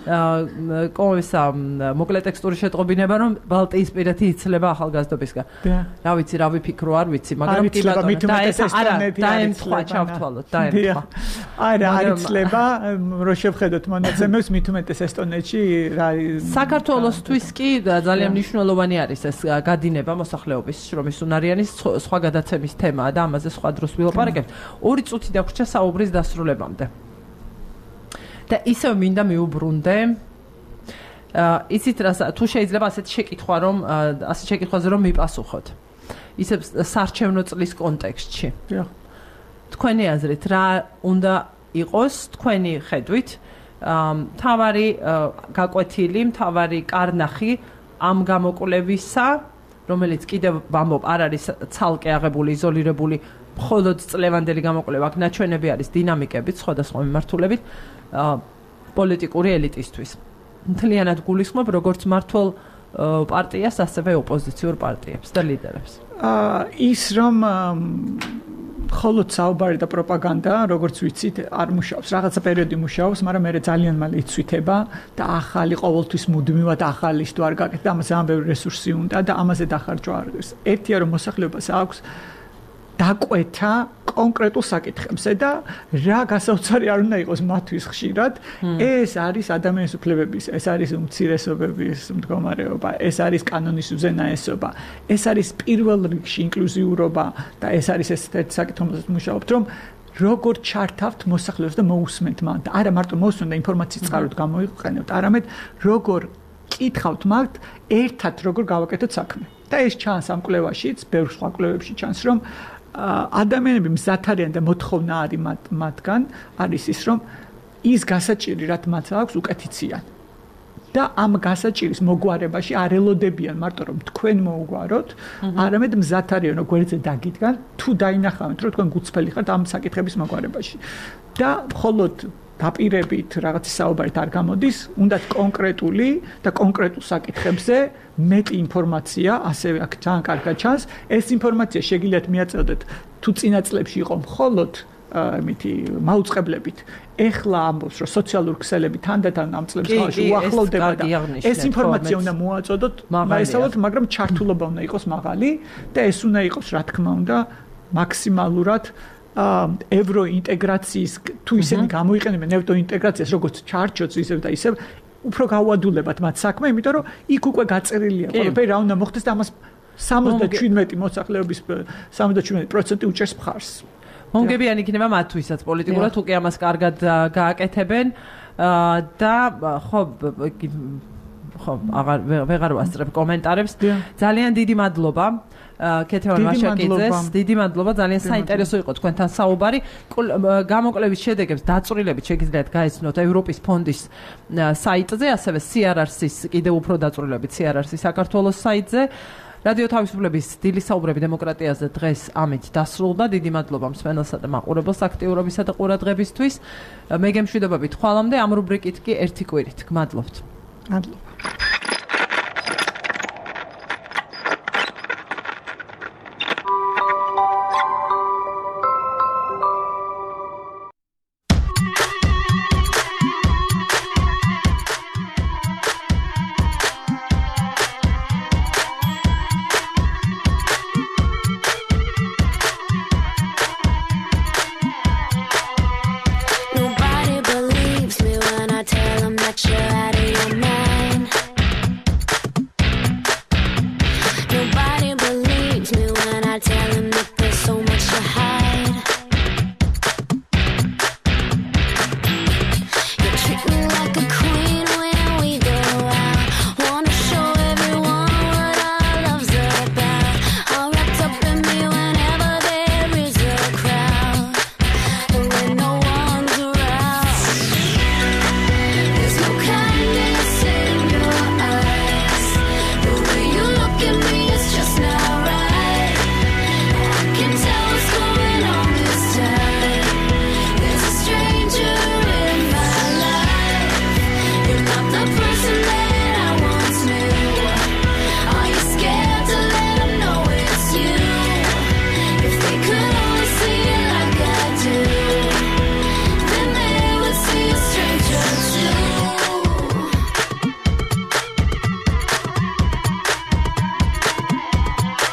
კომისა მოკლე ტექსტური შეტყობინება, რომ ბალტიისპირეთი იცლება ახალგაზრდობისგან. რა ვიცი, რა ვიფიქრო, არ ვიცი, მაგრამ კი ბატონო, და ეს არა, დაემთხვა, ჩავთვალოთ, დაემთხვა. არა, არ იცლება, რო შევხედოთ მონაცემ ზემოს მით უმეტეს ესტონეთში რა საქართველოსთვის კი ძალიან მნიშვნელოვანი არის ეს გადინება მოსახლეობის შრომის უნარიანის სხვა გადაცემის თემაა და ამაზე სხვა დროს ვილაპარაკებთ. ორი წუთი დაგვრჩა საუბრის დასრულებამდე. და ისევ მინდა მიუბრუნდე იცით რა თუ შეიძლება ასეთ შეკითხვა რომ ასეთ შეკითხვაზე რომ მიპასუხოთ. ისევ საარჩევნო წლის კონტექსტში. თქვენი აზრით რა უნდა იყოს თქვენი ხედვით მთავარი გაკვეთილი, მთავარი კარნახი ამ გამოკვლევისა, რომელიც კიდევ ვამბობ, არ არის ცალკე აღებული, იზოლირებული, მხოლოდ წლევანდელი გამოკვლევა, აქ ნაჩვენები არის დინამიკებით, სხვადასხვა მიმართულებით, პოლიტიკური ელიტისთვის. მთლიანად გულისხმობ როგორც მმართველ პარტიას, ასევე ოპოზიციურ პარტიებს და ლიდერებს. ის რომ ხოლო საუბარი და პროპაგანდა, როგორც ვიცით, არ მუშაობს. რაღაცა პერიოდი მუშაობს, მაგრამ მე ძალიან მალე იცვითება და ახალი ყოველთვის მუდმივად ახალი ის თუ არ გაკეთდა, ამაზე ამ ბევრი რესურსი უნდა და ამაზე დახარჯვა არ არის. ერთია რომ მოსახლეობას აქვს დაკვეთა კონკრეტულ საკითხებზე და რა გასაოცარი არ უნდა იყოს მათთვის ხშირად, ეს არის ადამიანის უფლებების, ეს არის უმცირესობების მდგომარეობა, ეს არის კანონის უზენაესობა, ეს არის პირველ რიგში ინკლუზიურობა და ეს არის ეს ერთ საკითხი, რომელზეც მუშაობთ, რომ როგორ ჩართავთ მოსახლეობას და მოусმენთ მათ და არა მარტო მოусმენთ და ინფორმაციის წყაროდ გამოიყენებთ, არამედ როგორ კითხავთ მათ ერთად როგორ გავაკეთოთ საქმე. და ეს ჩანს ამ კვლევაშიც, ბევრ სხვა კვლევებში ჩანს, რომ ადამიანები მზად არიან და მოთხოვნა არის მათგან არის ის რომ ის გასაჭირი რაც მათ აქვს უკეთიციან და ამ გასაჭირის მოგვარებაში არ ელოდებიან მარტო რომ თქვენ მოუგვაროთ, არამედ მზად არიან რომ გვერდზე დაგიდგან, თუ დაინახავთ რომ თქვენ გუცფელი ხართ ამ საკითხების მოგვარებაში. და მხოლოდ დაპირებით რაღაცის საუბარით არ გამოდის, უნდათ კონკრეტული და კონკრეტულ საკითხებზე მეტი ინფორმაცია, ასევე აქ ძალიან კარგად ჩანს, ეს ინფორმაცია შეგიძლიათ მიაწოდოთ თუ წინა წლებში იყო მხოლოდ მითი მაუწყებლებით. ეხლა ამბობს რომ სოციალური ქსელები თანდათან ამ წლებს ხალხი უახლოვდება და ეს ინფორმაცია უნდა მოაწოდოთ, მაესალოთ, მაგრამ ჩართულობა უნდა იყოს მაღალი და ეს უნდა იყოს რა თქმა უნდა მაქსიმალურად ევროინტეგრაციის თუ ისინი გამოიყენებენ ევროინტეგრაციას როგორც ჩარჩოც ისევ და ისევ უფრო გავადულებათ მათ საქმე, იმიტომ რომ იქ უკვე გაწერილია ყველაფერი რა უნდა მოხდეს და ამას სამოცდაშვიდმეტი მოსახლეობის სამოცდაშვიდმეტი პროცენტი უჭერს მხარს. მონგებიანი იქნება მათთვისაც პოლიტიკურად უკვე ამას კარგად გააკეთებენ და ხო ხო აღარ ვეღარ ვასწრებ კომენტარებს. ძალიან დიდი მადლობა ქეთევან მაშაკიძეს. დიდი მადლობა, ძალიან საინტერესო იყო თქვენთან საუბარი. გამოკლების შედეგებს დაწვრილებით შეგიძლიათ გაეცნოთ ევროპის ფონდის საიტზე, ასევე სი არ არ სის კიდევ უფრო დაწვრილებით სი არ არ სის საქართველოს საიტზე. რადიო თავისუფლების დილის საუბრები დემოკრატიაზე დღეს ამით დასრულდა. დიდი მადლობა მსმენელსა და მაყურებელს აქტიურობისა და ყურადღებისთვის. მე გემშვიდობებით ხვალამდე ამ რუბრიკით კი ერთი კვირით. გმადლობთ. მადლობა.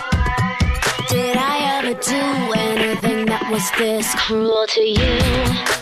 Do anything that was this cruel to you?